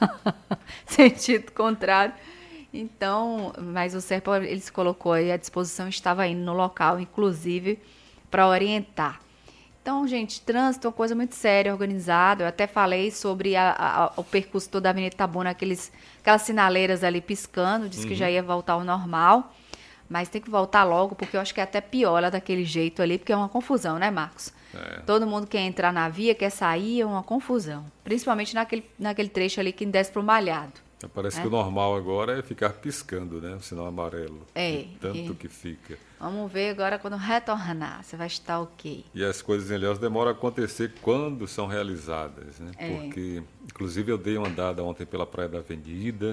sentido contrário. Então, mas o Serpa, ele se colocou aí à disposição, estava indo no local, inclusive, para orientar. Então, gente, trânsito é uma coisa muito séria, organizado. Eu até falei sobre o percurso todo da Avenida Itabuna, aquelas sinaleiras ali piscando, disse que já ia voltar ao normal, mas tem que voltar logo, porque eu acho que é até pior ela daquele jeito ali, porque é uma confusão, né, Marcos? Todo mundo quer entrar na via, quer sair, é uma confusão. Principalmente naquele trecho ali que desce para o Malhado. Parece que o normal agora é ficar piscando, né? O sinal amarelo. Tanto que fica. Vamos ver agora quando retornar, você vai estar ok. E as coisas em Ilhéus demoram a acontecer quando são realizadas, né? Porque, inclusive, eu dei uma andada ontem pela Praia da Avenida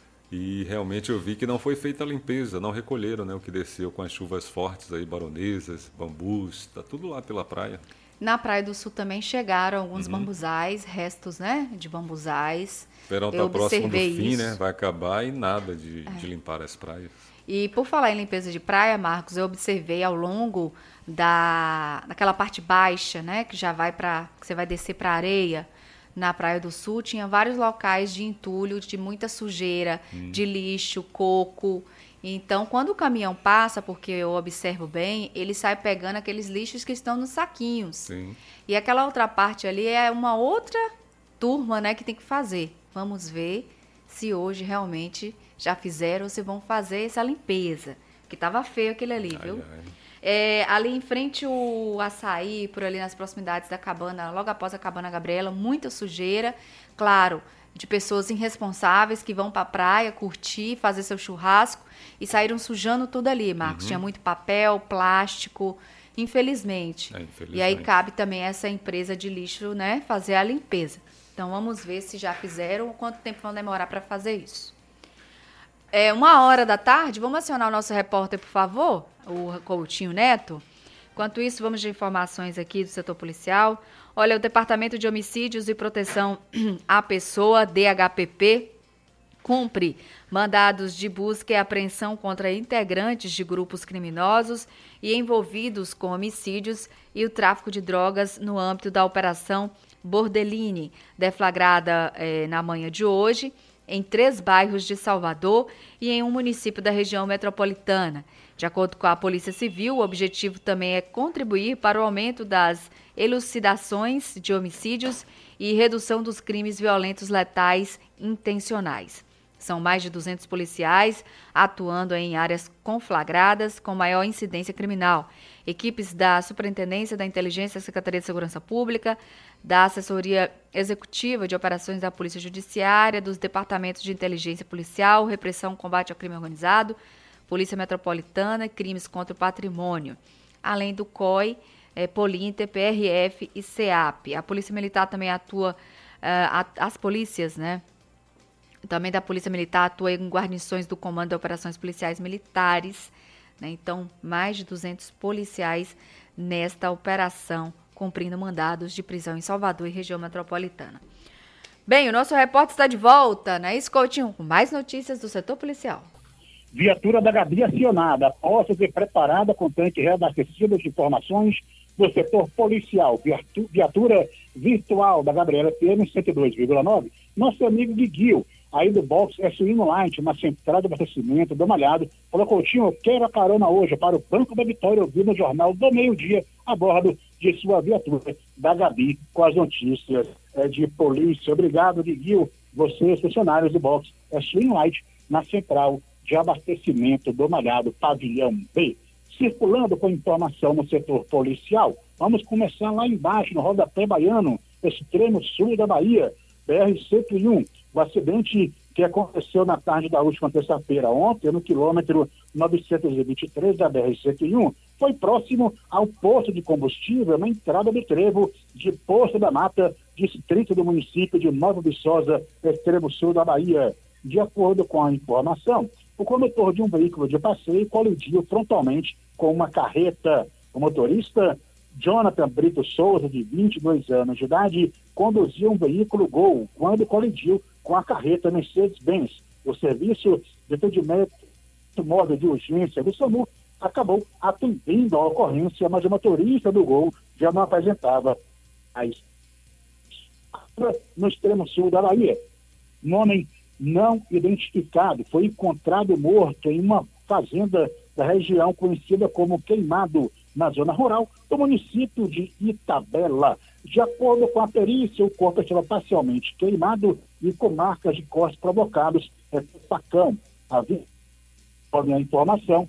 e realmente eu vi que não foi feita a limpeza, não recolheram, né, o que desceu com as chuvas fortes aí, baronesas, bambus, está tudo lá pela praia. Na Praia do Sul também chegaram alguns bambuzais, restos, né, de bambuzais. O verão está próximo do fim, né? Vai acabar e nada de limpar as praias. E por falar em limpeza de praia, Marcos, eu observei ao longo daquela parte baixa, né, que você vai descer para a areia, na Praia do Sul, tinha vários locais de entulho, de muita sujeira, de lixo, coco. Então, quando o caminhão passa, porque eu observo bem, ele sai pegando aqueles lixos que estão nos saquinhos. Sim. E aquela outra parte ali é uma outra turma, né, que tem que fazer. Vamos ver se hoje realmente já fizeram ou se vão fazer essa limpeza. Que estava feio aquele ali, viu? Ali em frente o Açaí, por ali nas proximidades da cabana, logo após a cabana Gabriela, muita sujeira, claro, de pessoas irresponsáveis que vão para a praia curtir, fazer seu churrasco e saíram sujando tudo ali, Marcos. Tinha muito papel, plástico, infelizmente. E aí cabe também essa empresa de lixo, né, fazer a limpeza. Então vamos ver se já fizeram ou quanto tempo vão demorar para fazer isso. 13h, vamos acionar o nosso repórter, por favor, o Coutinho Neto. Enquanto isso, vamos de informações aqui do setor policial. Olha, o Departamento de Homicídios e Proteção à Pessoa, DHPP, cumpre mandados de busca e apreensão contra integrantes de grupos criminosos e envolvidos com homicídios e o tráfico de drogas no âmbito da Operação Bordelini, deflagrada na manhã de hoje, em 3 bairros de Salvador e em um município da região metropolitana. De acordo com a Polícia Civil, o objetivo também é contribuir para o aumento das elucidações de homicídios e redução dos crimes violentos letais intencionais. São mais de 200 policiais atuando em áreas conflagradas com maior incidência criminal. Equipes da Superintendência da Inteligência, Secretaria de Segurança Pública, da Assessoria Executiva de Operações da Polícia Judiciária, dos Departamentos de Inteligência Policial, Repressão, Combate ao Crime Organizado, Polícia Metropolitana e Crimes contra o Patrimônio, além do COI, Polinter, PRF e CEAP. A Polícia Militar também atua, as polícias, né? Também da Polícia Militar atua em guarnições do Comando de Operações Policiais Militares, né? Então, mais de 200 policiais nesta operação, cumprindo mandados de prisão em Salvador e região metropolitana. Bem, o nosso repórter está de volta, né, Coutinho, com mais notícias do setor policial. Viatura da Gabi acionada, após ser preparada com tanque reabastecido de informações do setor policial. Viatura virtual da Gabriela FM 102,9. Nosso amigo Guiguil, aí do Box Suíno Light, uma central de abastecimento do Malhado, falou: Coutinho, eu quero a carona hoje para o Banco da Vitória, ouvir no Jornal do Meio-Dia, a bordo de sua viatura da Gabi, com as notícias de polícia. Obrigado, Guiguil, vocês, funcionários do Box Suíno Light, na central de abastecimento do Malhado, pavilhão B. Circulando com informação no setor policial, vamos começar lá embaixo, no rodapé baiano, extremo sul da Bahia, BR-101, o acidente que aconteceu na tarde da última terça-feira, ontem, no quilômetro 923 da BR-101, foi próximo ao posto de combustível, na entrada do trevo de Poço da Mata, distrito do município de Nova Viçosa, extremo sul da Bahia. De acordo com a informação, o condutor de um veículo de passeio colidiu frontalmente com uma carreta. O motorista, Jonathan Brito Souza, de 22 anos de idade, conduzia um veículo Gol quando colidiu com a carreta Mercedes-Benz. O serviço de atendimento o móvel de urgência do SAMU acabou atendendo a ocorrência, mas o motorista do Gol já não apresentava mais. No extremo sul da Bahia, um homem não identificado foi encontrado morto em uma fazenda da região conhecida como Queimado, na zona rural do município de Itabela. De acordo com a perícia, o corpo estava parcialmente queimado e com marcas de cortes provocados por facão. Havia a informação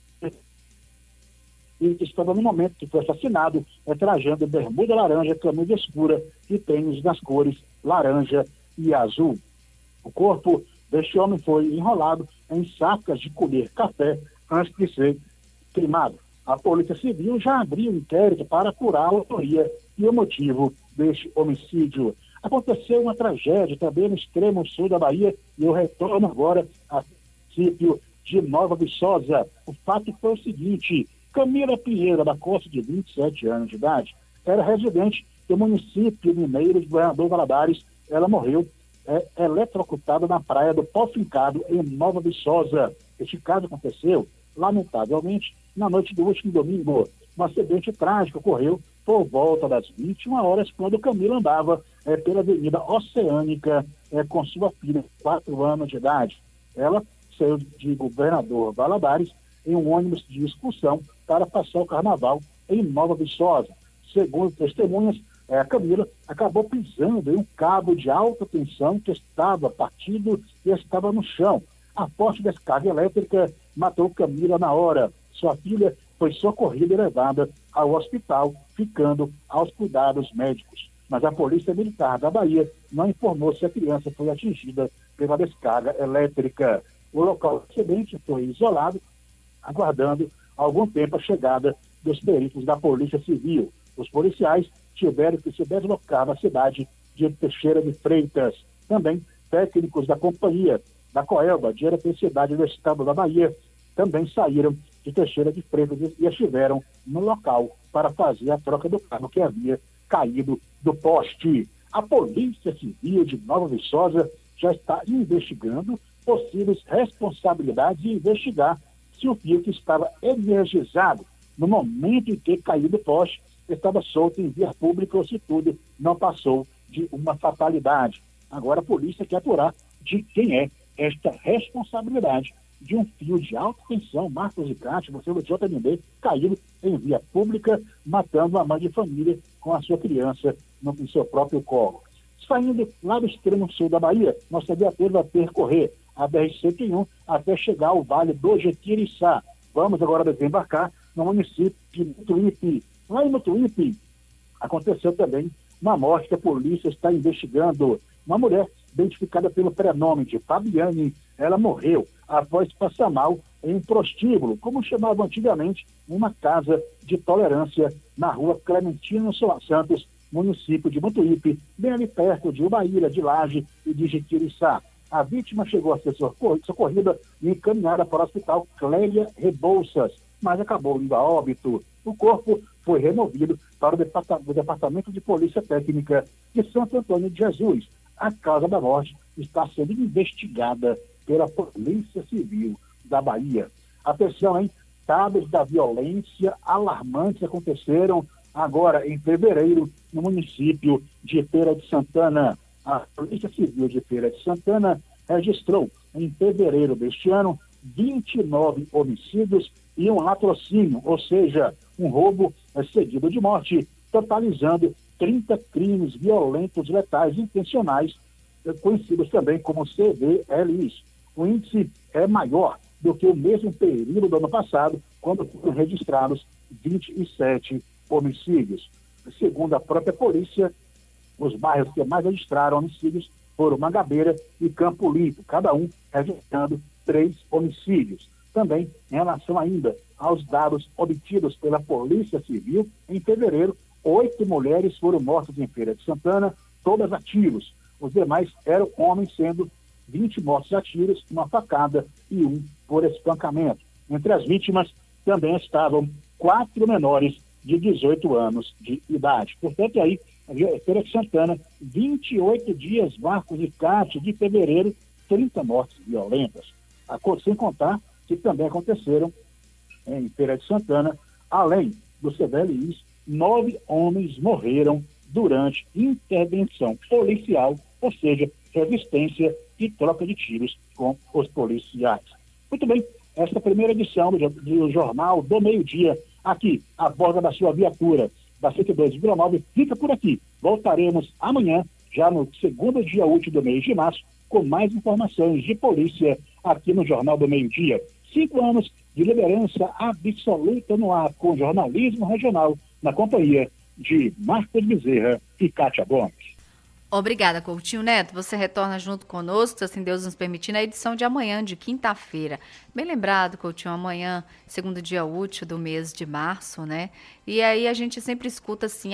e estava no momento que foi assassinado, trajando bermuda laranja, camisa escura e tênis nas cores laranja e azul. O corpo deste homem foi enrolado em sacas de colher café antes de ser queimado. A Polícia Civil já abriu um inquérito para apurar a autoria e o motivo deste homicídio. Aconteceu uma tragédia também no extremo sul da Bahia e eu retorno agora ao município de Nova Viçosa. O fato foi o seguinte: Camila Pinheiro da Costa, de 27 anos de idade, era residente do município mineiro de Governador Valadares. Ela morreu eletrocutada na praia do Pau Fincado, em Nova Viçosa. Este caso aconteceu, lamentavelmente, na noite do último domingo. Um acidente trágico ocorreu por volta das 21 horas, quando Camila andava pela Avenida Oceânica com sua filha, de 4 anos de idade. Ela saiu de Governador Valadares em um ônibus de excursão para passar o carnaval em Nova Viçosa. Segundo testemunhas, a Camila acabou pisando em um cabo de alta tensão que estava partido e estava no chão. A forte descarga elétrica matou Camila na hora. Sua filha foi socorrida e levada ao hospital, ficando aos cuidados médicos. Mas a Polícia Militar da Bahia não informou se a criança foi atingida pela descarga elétrica. O local do acidente foi isolado, aguardando algum tempo a chegada dos peritos da Polícia Civil. Os policiais tiveram que se deslocar na cidade de Teixeira de Freitas. Também técnicos da companhia da Coelba, de Eletricidade do Estado da Bahia, também saíram de Teixeira de Freitas e estiveram no local para fazer a troca do cabo que havia caído do poste. A Polícia Civil de Nova Viçosa já está investigando possíveis responsabilidades e investigar se o fio que estava energizado no momento em que caiu do poste estava solto em via pública ou se tudo não passou de uma fatalidade. Agora a polícia quer apurar de quem é esta responsabilidade de um fio de alta tensão, Marcos Icate, você do JMB, caiu em via pública, matando uma mãe de família com a sua criança no seu próprio colo. Saindo lá do extremo sul da Bahia, nossa viatura vai percorrer a BR-101 até chegar ao Vale do Jequiriçá. Vamos agora desembarcar no município de Mutuípe. Lá em Mutuípe aconteceu também uma morte que a polícia está investigando. Uma mulher identificada pelo prenome de Fabiane, ela morreu após passar mal em um prostíbulo, como chamavam antigamente, uma casa de tolerância na rua Clementino Santos, município de Mutuípe, bem ali perto de Ubaíra, de Laje e de Jequiriçá. A vítima chegou a ser socorrida e encaminhada para o hospital Clélia Rebouças, mas acabou indo a óbito. O corpo foi removido para o Departamento de Polícia Técnica de Santo Antônio de Jesus. A causa da morte está sendo investigada pela Polícia Civil da Bahia. Atenção, hein? Dados da violência alarmantes aconteceram agora em fevereiro no município de Feira de Santana. A Polícia Civil de Feira de Santana registrou em fevereiro deste ano 29 homicídios e um latrocínio, ou seja, um roubo seguido de morte, totalizando 30 crimes violentos letais intencionais, conhecidos também como CVLIs. O índice é maior do que o mesmo período do ano passado, quando foram registrados 27 homicídios. Segundo a própria polícia, os bairros que mais registraram homicídios foram Mangabeira e Campo Limpo, cada um registrando 3 homicídios. Também, em relação ainda aos dados obtidos pela Polícia Civil, em fevereiro, 8 mulheres foram mortas em Feira de Santana, todas a tiros. Os demais eram homens, sendo 20 mortos a tiros, uma facada e 1 por espancamento. Entre as vítimas também estavam 4 menores de 18 anos de idade. Portanto, aí, Feira de Santana, 28 dias, Marcos Icate, de fevereiro, 30 mortes violentas. Sem contar que também aconteceram em Feira de Santana. Além dos CDLIs, 9 homens morreram durante intervenção policial, ou seja, resistência e troca de tiros com os policiais. Muito bem, esta primeira edição do Jornal do Meio-Dia, aqui, a bordo da sua viatura, da 102,9, fica por aqui. Voltaremos amanhã, já no segundo dia útil do mês de março, com mais informações de polícia aqui no Jornal do Meio-Dia. 5 anos de liderança absoluta no ar, com jornalismo regional, na companhia de Marcos Bezerra e Kátia Gomes. Obrigada, Coutinho Neto. Você retorna junto conosco, se assim Deus nos permitir, na edição de amanhã, de quinta-feira. Bem lembrado, Coutinho, amanhã, segundo dia útil do mês de março, né? E aí a gente sempre escuta assim,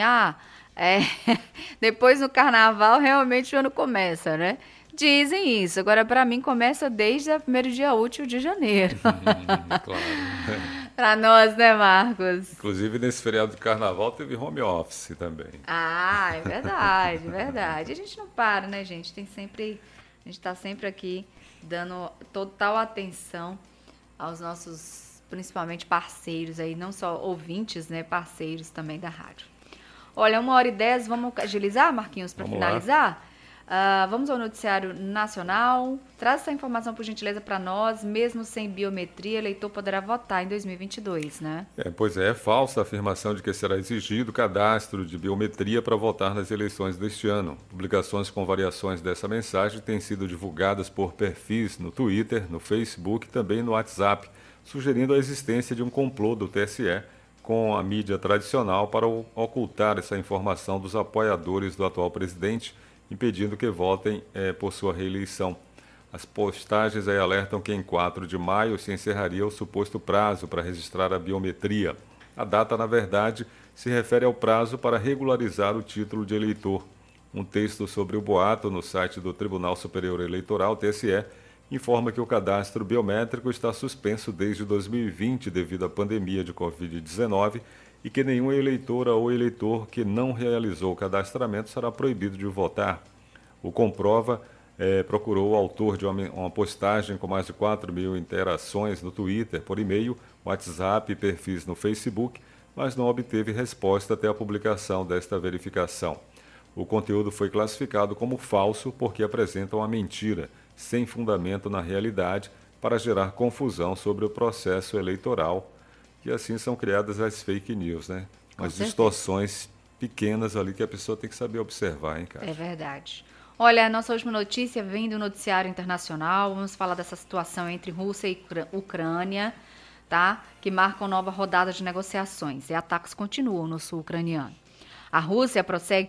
depois do carnaval realmente o ano começa, né? Dizem isso. Agora, para mim, começa desde o primeiro dia útil de janeiro. Claro. Para nós, né, Marcos? Inclusive, nesse feriado de carnaval, teve home office também. Ah, é verdade, verdade. A gente não para, né, gente? A gente está sempre aqui dando total atenção aos nossos, principalmente, parceiros aí, não só ouvintes, né, parceiros também da rádio. Olha, 1h10, vamos agilizar, Marquinhos, para finalizar? Vamos ao noticiário nacional. Traz essa informação, por gentileza, para nós. Mesmo sem biometria, eleitor poderá votar em 2022, né? Pois é falsa a afirmação de que será exigido cadastro de biometria para votar nas eleições deste ano. Publicações com variações dessa mensagem têm sido divulgadas por perfis no Twitter, no Facebook e também no WhatsApp, sugerindo a existência de um complô do TSE com a mídia tradicional para ocultar essa informação dos apoiadores do atual presidente, impedindo que votem por sua reeleição. As postagens aí alertam que em 4 de maio se encerraria o suposto prazo para registrar a biometria. A data, na verdade, se refere ao prazo para regularizar o título de eleitor. Um texto sobre o boato no site do Tribunal Superior Eleitoral, TSE, informa que o cadastro biométrico está suspenso desde 2020 devido à pandemia de Covid-19 e que nenhuma eleitora ou eleitor que não realizou o cadastramento será proibido de votar. O Comprova procurou o autor de uma postagem com mais de 4 mil interações no Twitter, por e-mail, WhatsApp e perfis no Facebook, mas não obteve resposta até a publicação desta verificação. O conteúdo foi classificado como falso porque apresenta uma mentira, sem fundamento na realidade, para gerar confusão sobre o processo eleitoral. E assim são criadas as fake news, né? Umas distorções pequenas ali que a pessoa tem que saber observar, hein, cara? É verdade. Olha, a nossa última notícia vem do noticiário internacional. Vamos falar dessa situação entre Rússia e Ucrânia, tá? Que marcam nova rodada de negociações. E ataques continuam no sul ucraniano. A Rússia prossegue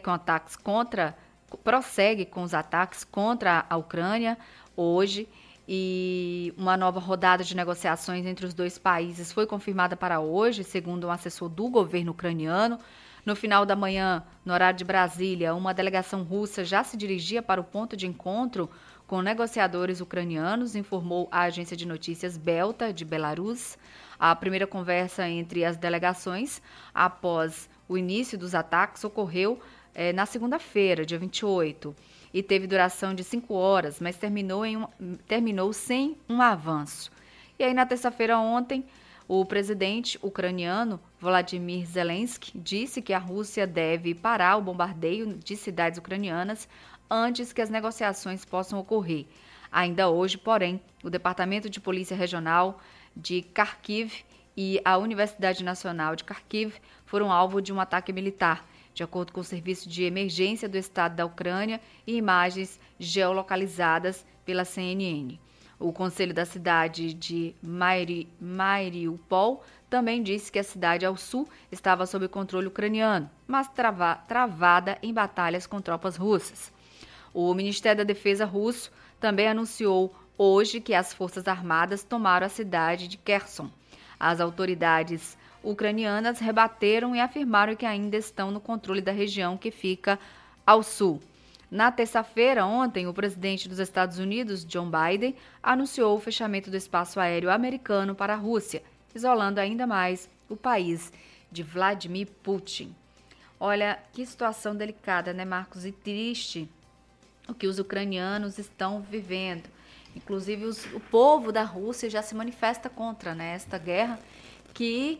com os ataques contra a Ucrânia hoje. E uma nova rodada de negociações entre os dois países foi confirmada para hoje, segundo um assessor do governo ucraniano. No final da manhã, no horário de Brasília, uma delegação russa já se dirigia para o ponto de encontro com negociadores ucranianos, informou a agência de notícias Belta, de Belarus. A primeira conversa entre as delegações, após o início dos ataques, ocorreu na segunda-feira, dia 28, e teve duração de 5 horas, mas terminou sem um avanço. E aí, na terça-feira ontem, o presidente ucraniano Volodymyr Zelensky disse que a Rússia deve parar o bombardeio de cidades ucranianas antes que as negociações possam ocorrer. Ainda hoje, porém, o Departamento de Polícia Regional de Kharkiv e a Universidade Nacional de Kharkiv foram alvo de um ataque militar, de acordo com o Serviço de Emergência do Estado da Ucrânia e imagens geolocalizadas pela CNN. O Conselho da cidade de Mariupol também disse que a cidade ao sul estava sob controle ucraniano, mas travada em batalhas com tropas russas. O Ministério da Defesa russo também anunciou hoje que as Forças Armadas tomaram a cidade de Kherson. As autoridades ucranianas rebateram e afirmaram que ainda estão no controle da região que fica ao sul. Na terça-feira, ontem, o presidente dos Estados Unidos, Joe Biden, anunciou o fechamento do espaço aéreo americano para a Rússia, isolando ainda mais o país de Vladimir Putin. Olha, que situação delicada, né, Marcos? E triste o que os ucranianos estão vivendo. Inclusive, o povo da Rússia já se manifesta contra, né, esta guerra, que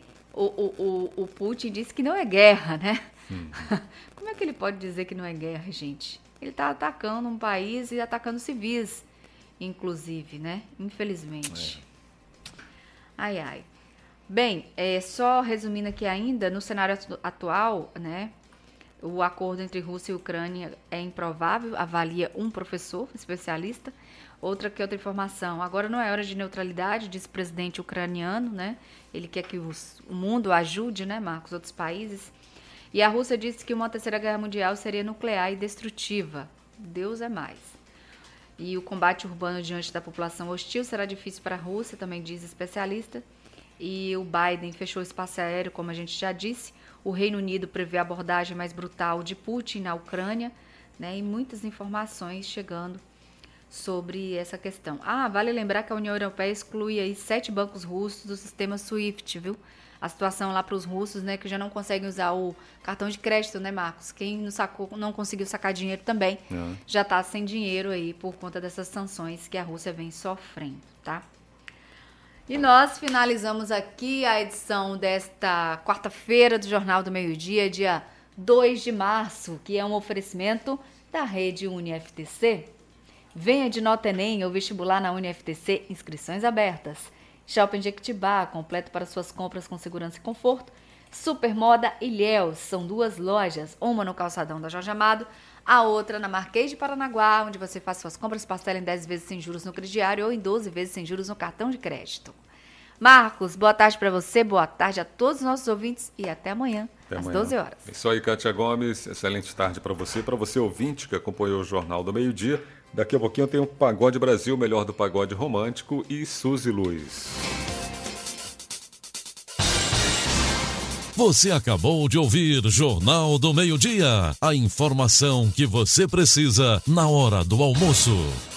o Putin disse que não é guerra, né? Como é que ele pode dizer que não é guerra, gente? Ele está atacando um país e atacando civis, inclusive, né? Infelizmente. Ai, ai. Bem, só resumindo aqui ainda, no cenário atual, né? O acordo entre Rússia e Ucrânia é improvável, avalia um professor especialista. Outra informação, agora não é hora de neutralidade, diz o presidente ucraniano, né? Ele quer que o mundo ajude, né, Marcos, outros países. E a Rússia disse que uma terceira guerra mundial seria nuclear e destrutiva. Deus é mais. E o combate urbano diante da população hostil será difícil para a Rússia, também diz especialista. E o Biden fechou o espaço aéreo, como a gente já disse. O Reino Unido prevê a abordagem mais brutal de Putin na Ucrânia, né? E muitas informações chegando sobre essa questão. Vale lembrar que a União Europeia exclui aí 7 bancos russos do sistema SWIFT, viu? A situação lá para os russos, né, que já não conseguem usar o cartão de crédito, né, Marcos? Quem não conseguiu sacar dinheiro também já está sem dinheiro aí por conta dessas sanções que a Rússia vem sofrendo, tá? E nós finalizamos aqui a edição desta quarta-feira do Jornal do Meio-Dia, dia 2 de março, que é um oferecimento da rede UniFTC. Venha de nota Enem ou vestibular na UniFTC, inscrições abertas. Shopping Jequitibá, completo para suas compras com segurança e conforto. Supermoda Ilhéus, são 2 lojas, uma no calçadão da Jorge Amado, a outra na Marquês de Paranaguá, onde você faz suas compras, parcela em 10 vezes sem juros no crediário ou em 12 vezes sem juros no cartão de crédito. Marcos, boa tarde para você, boa tarde a todos os nossos ouvintes e até amanhã, às 12 horas. Isso aí, Kátia Gomes, excelente tarde para você ouvinte que acompanhou o Jornal do Meio-Dia. Daqui a pouquinho tem o Pagode Brasil, melhor do pagode romântico, e Suzy Luz. Você acabou de ouvir Jornal do Meio-Dia, a informação que você precisa na hora do almoço.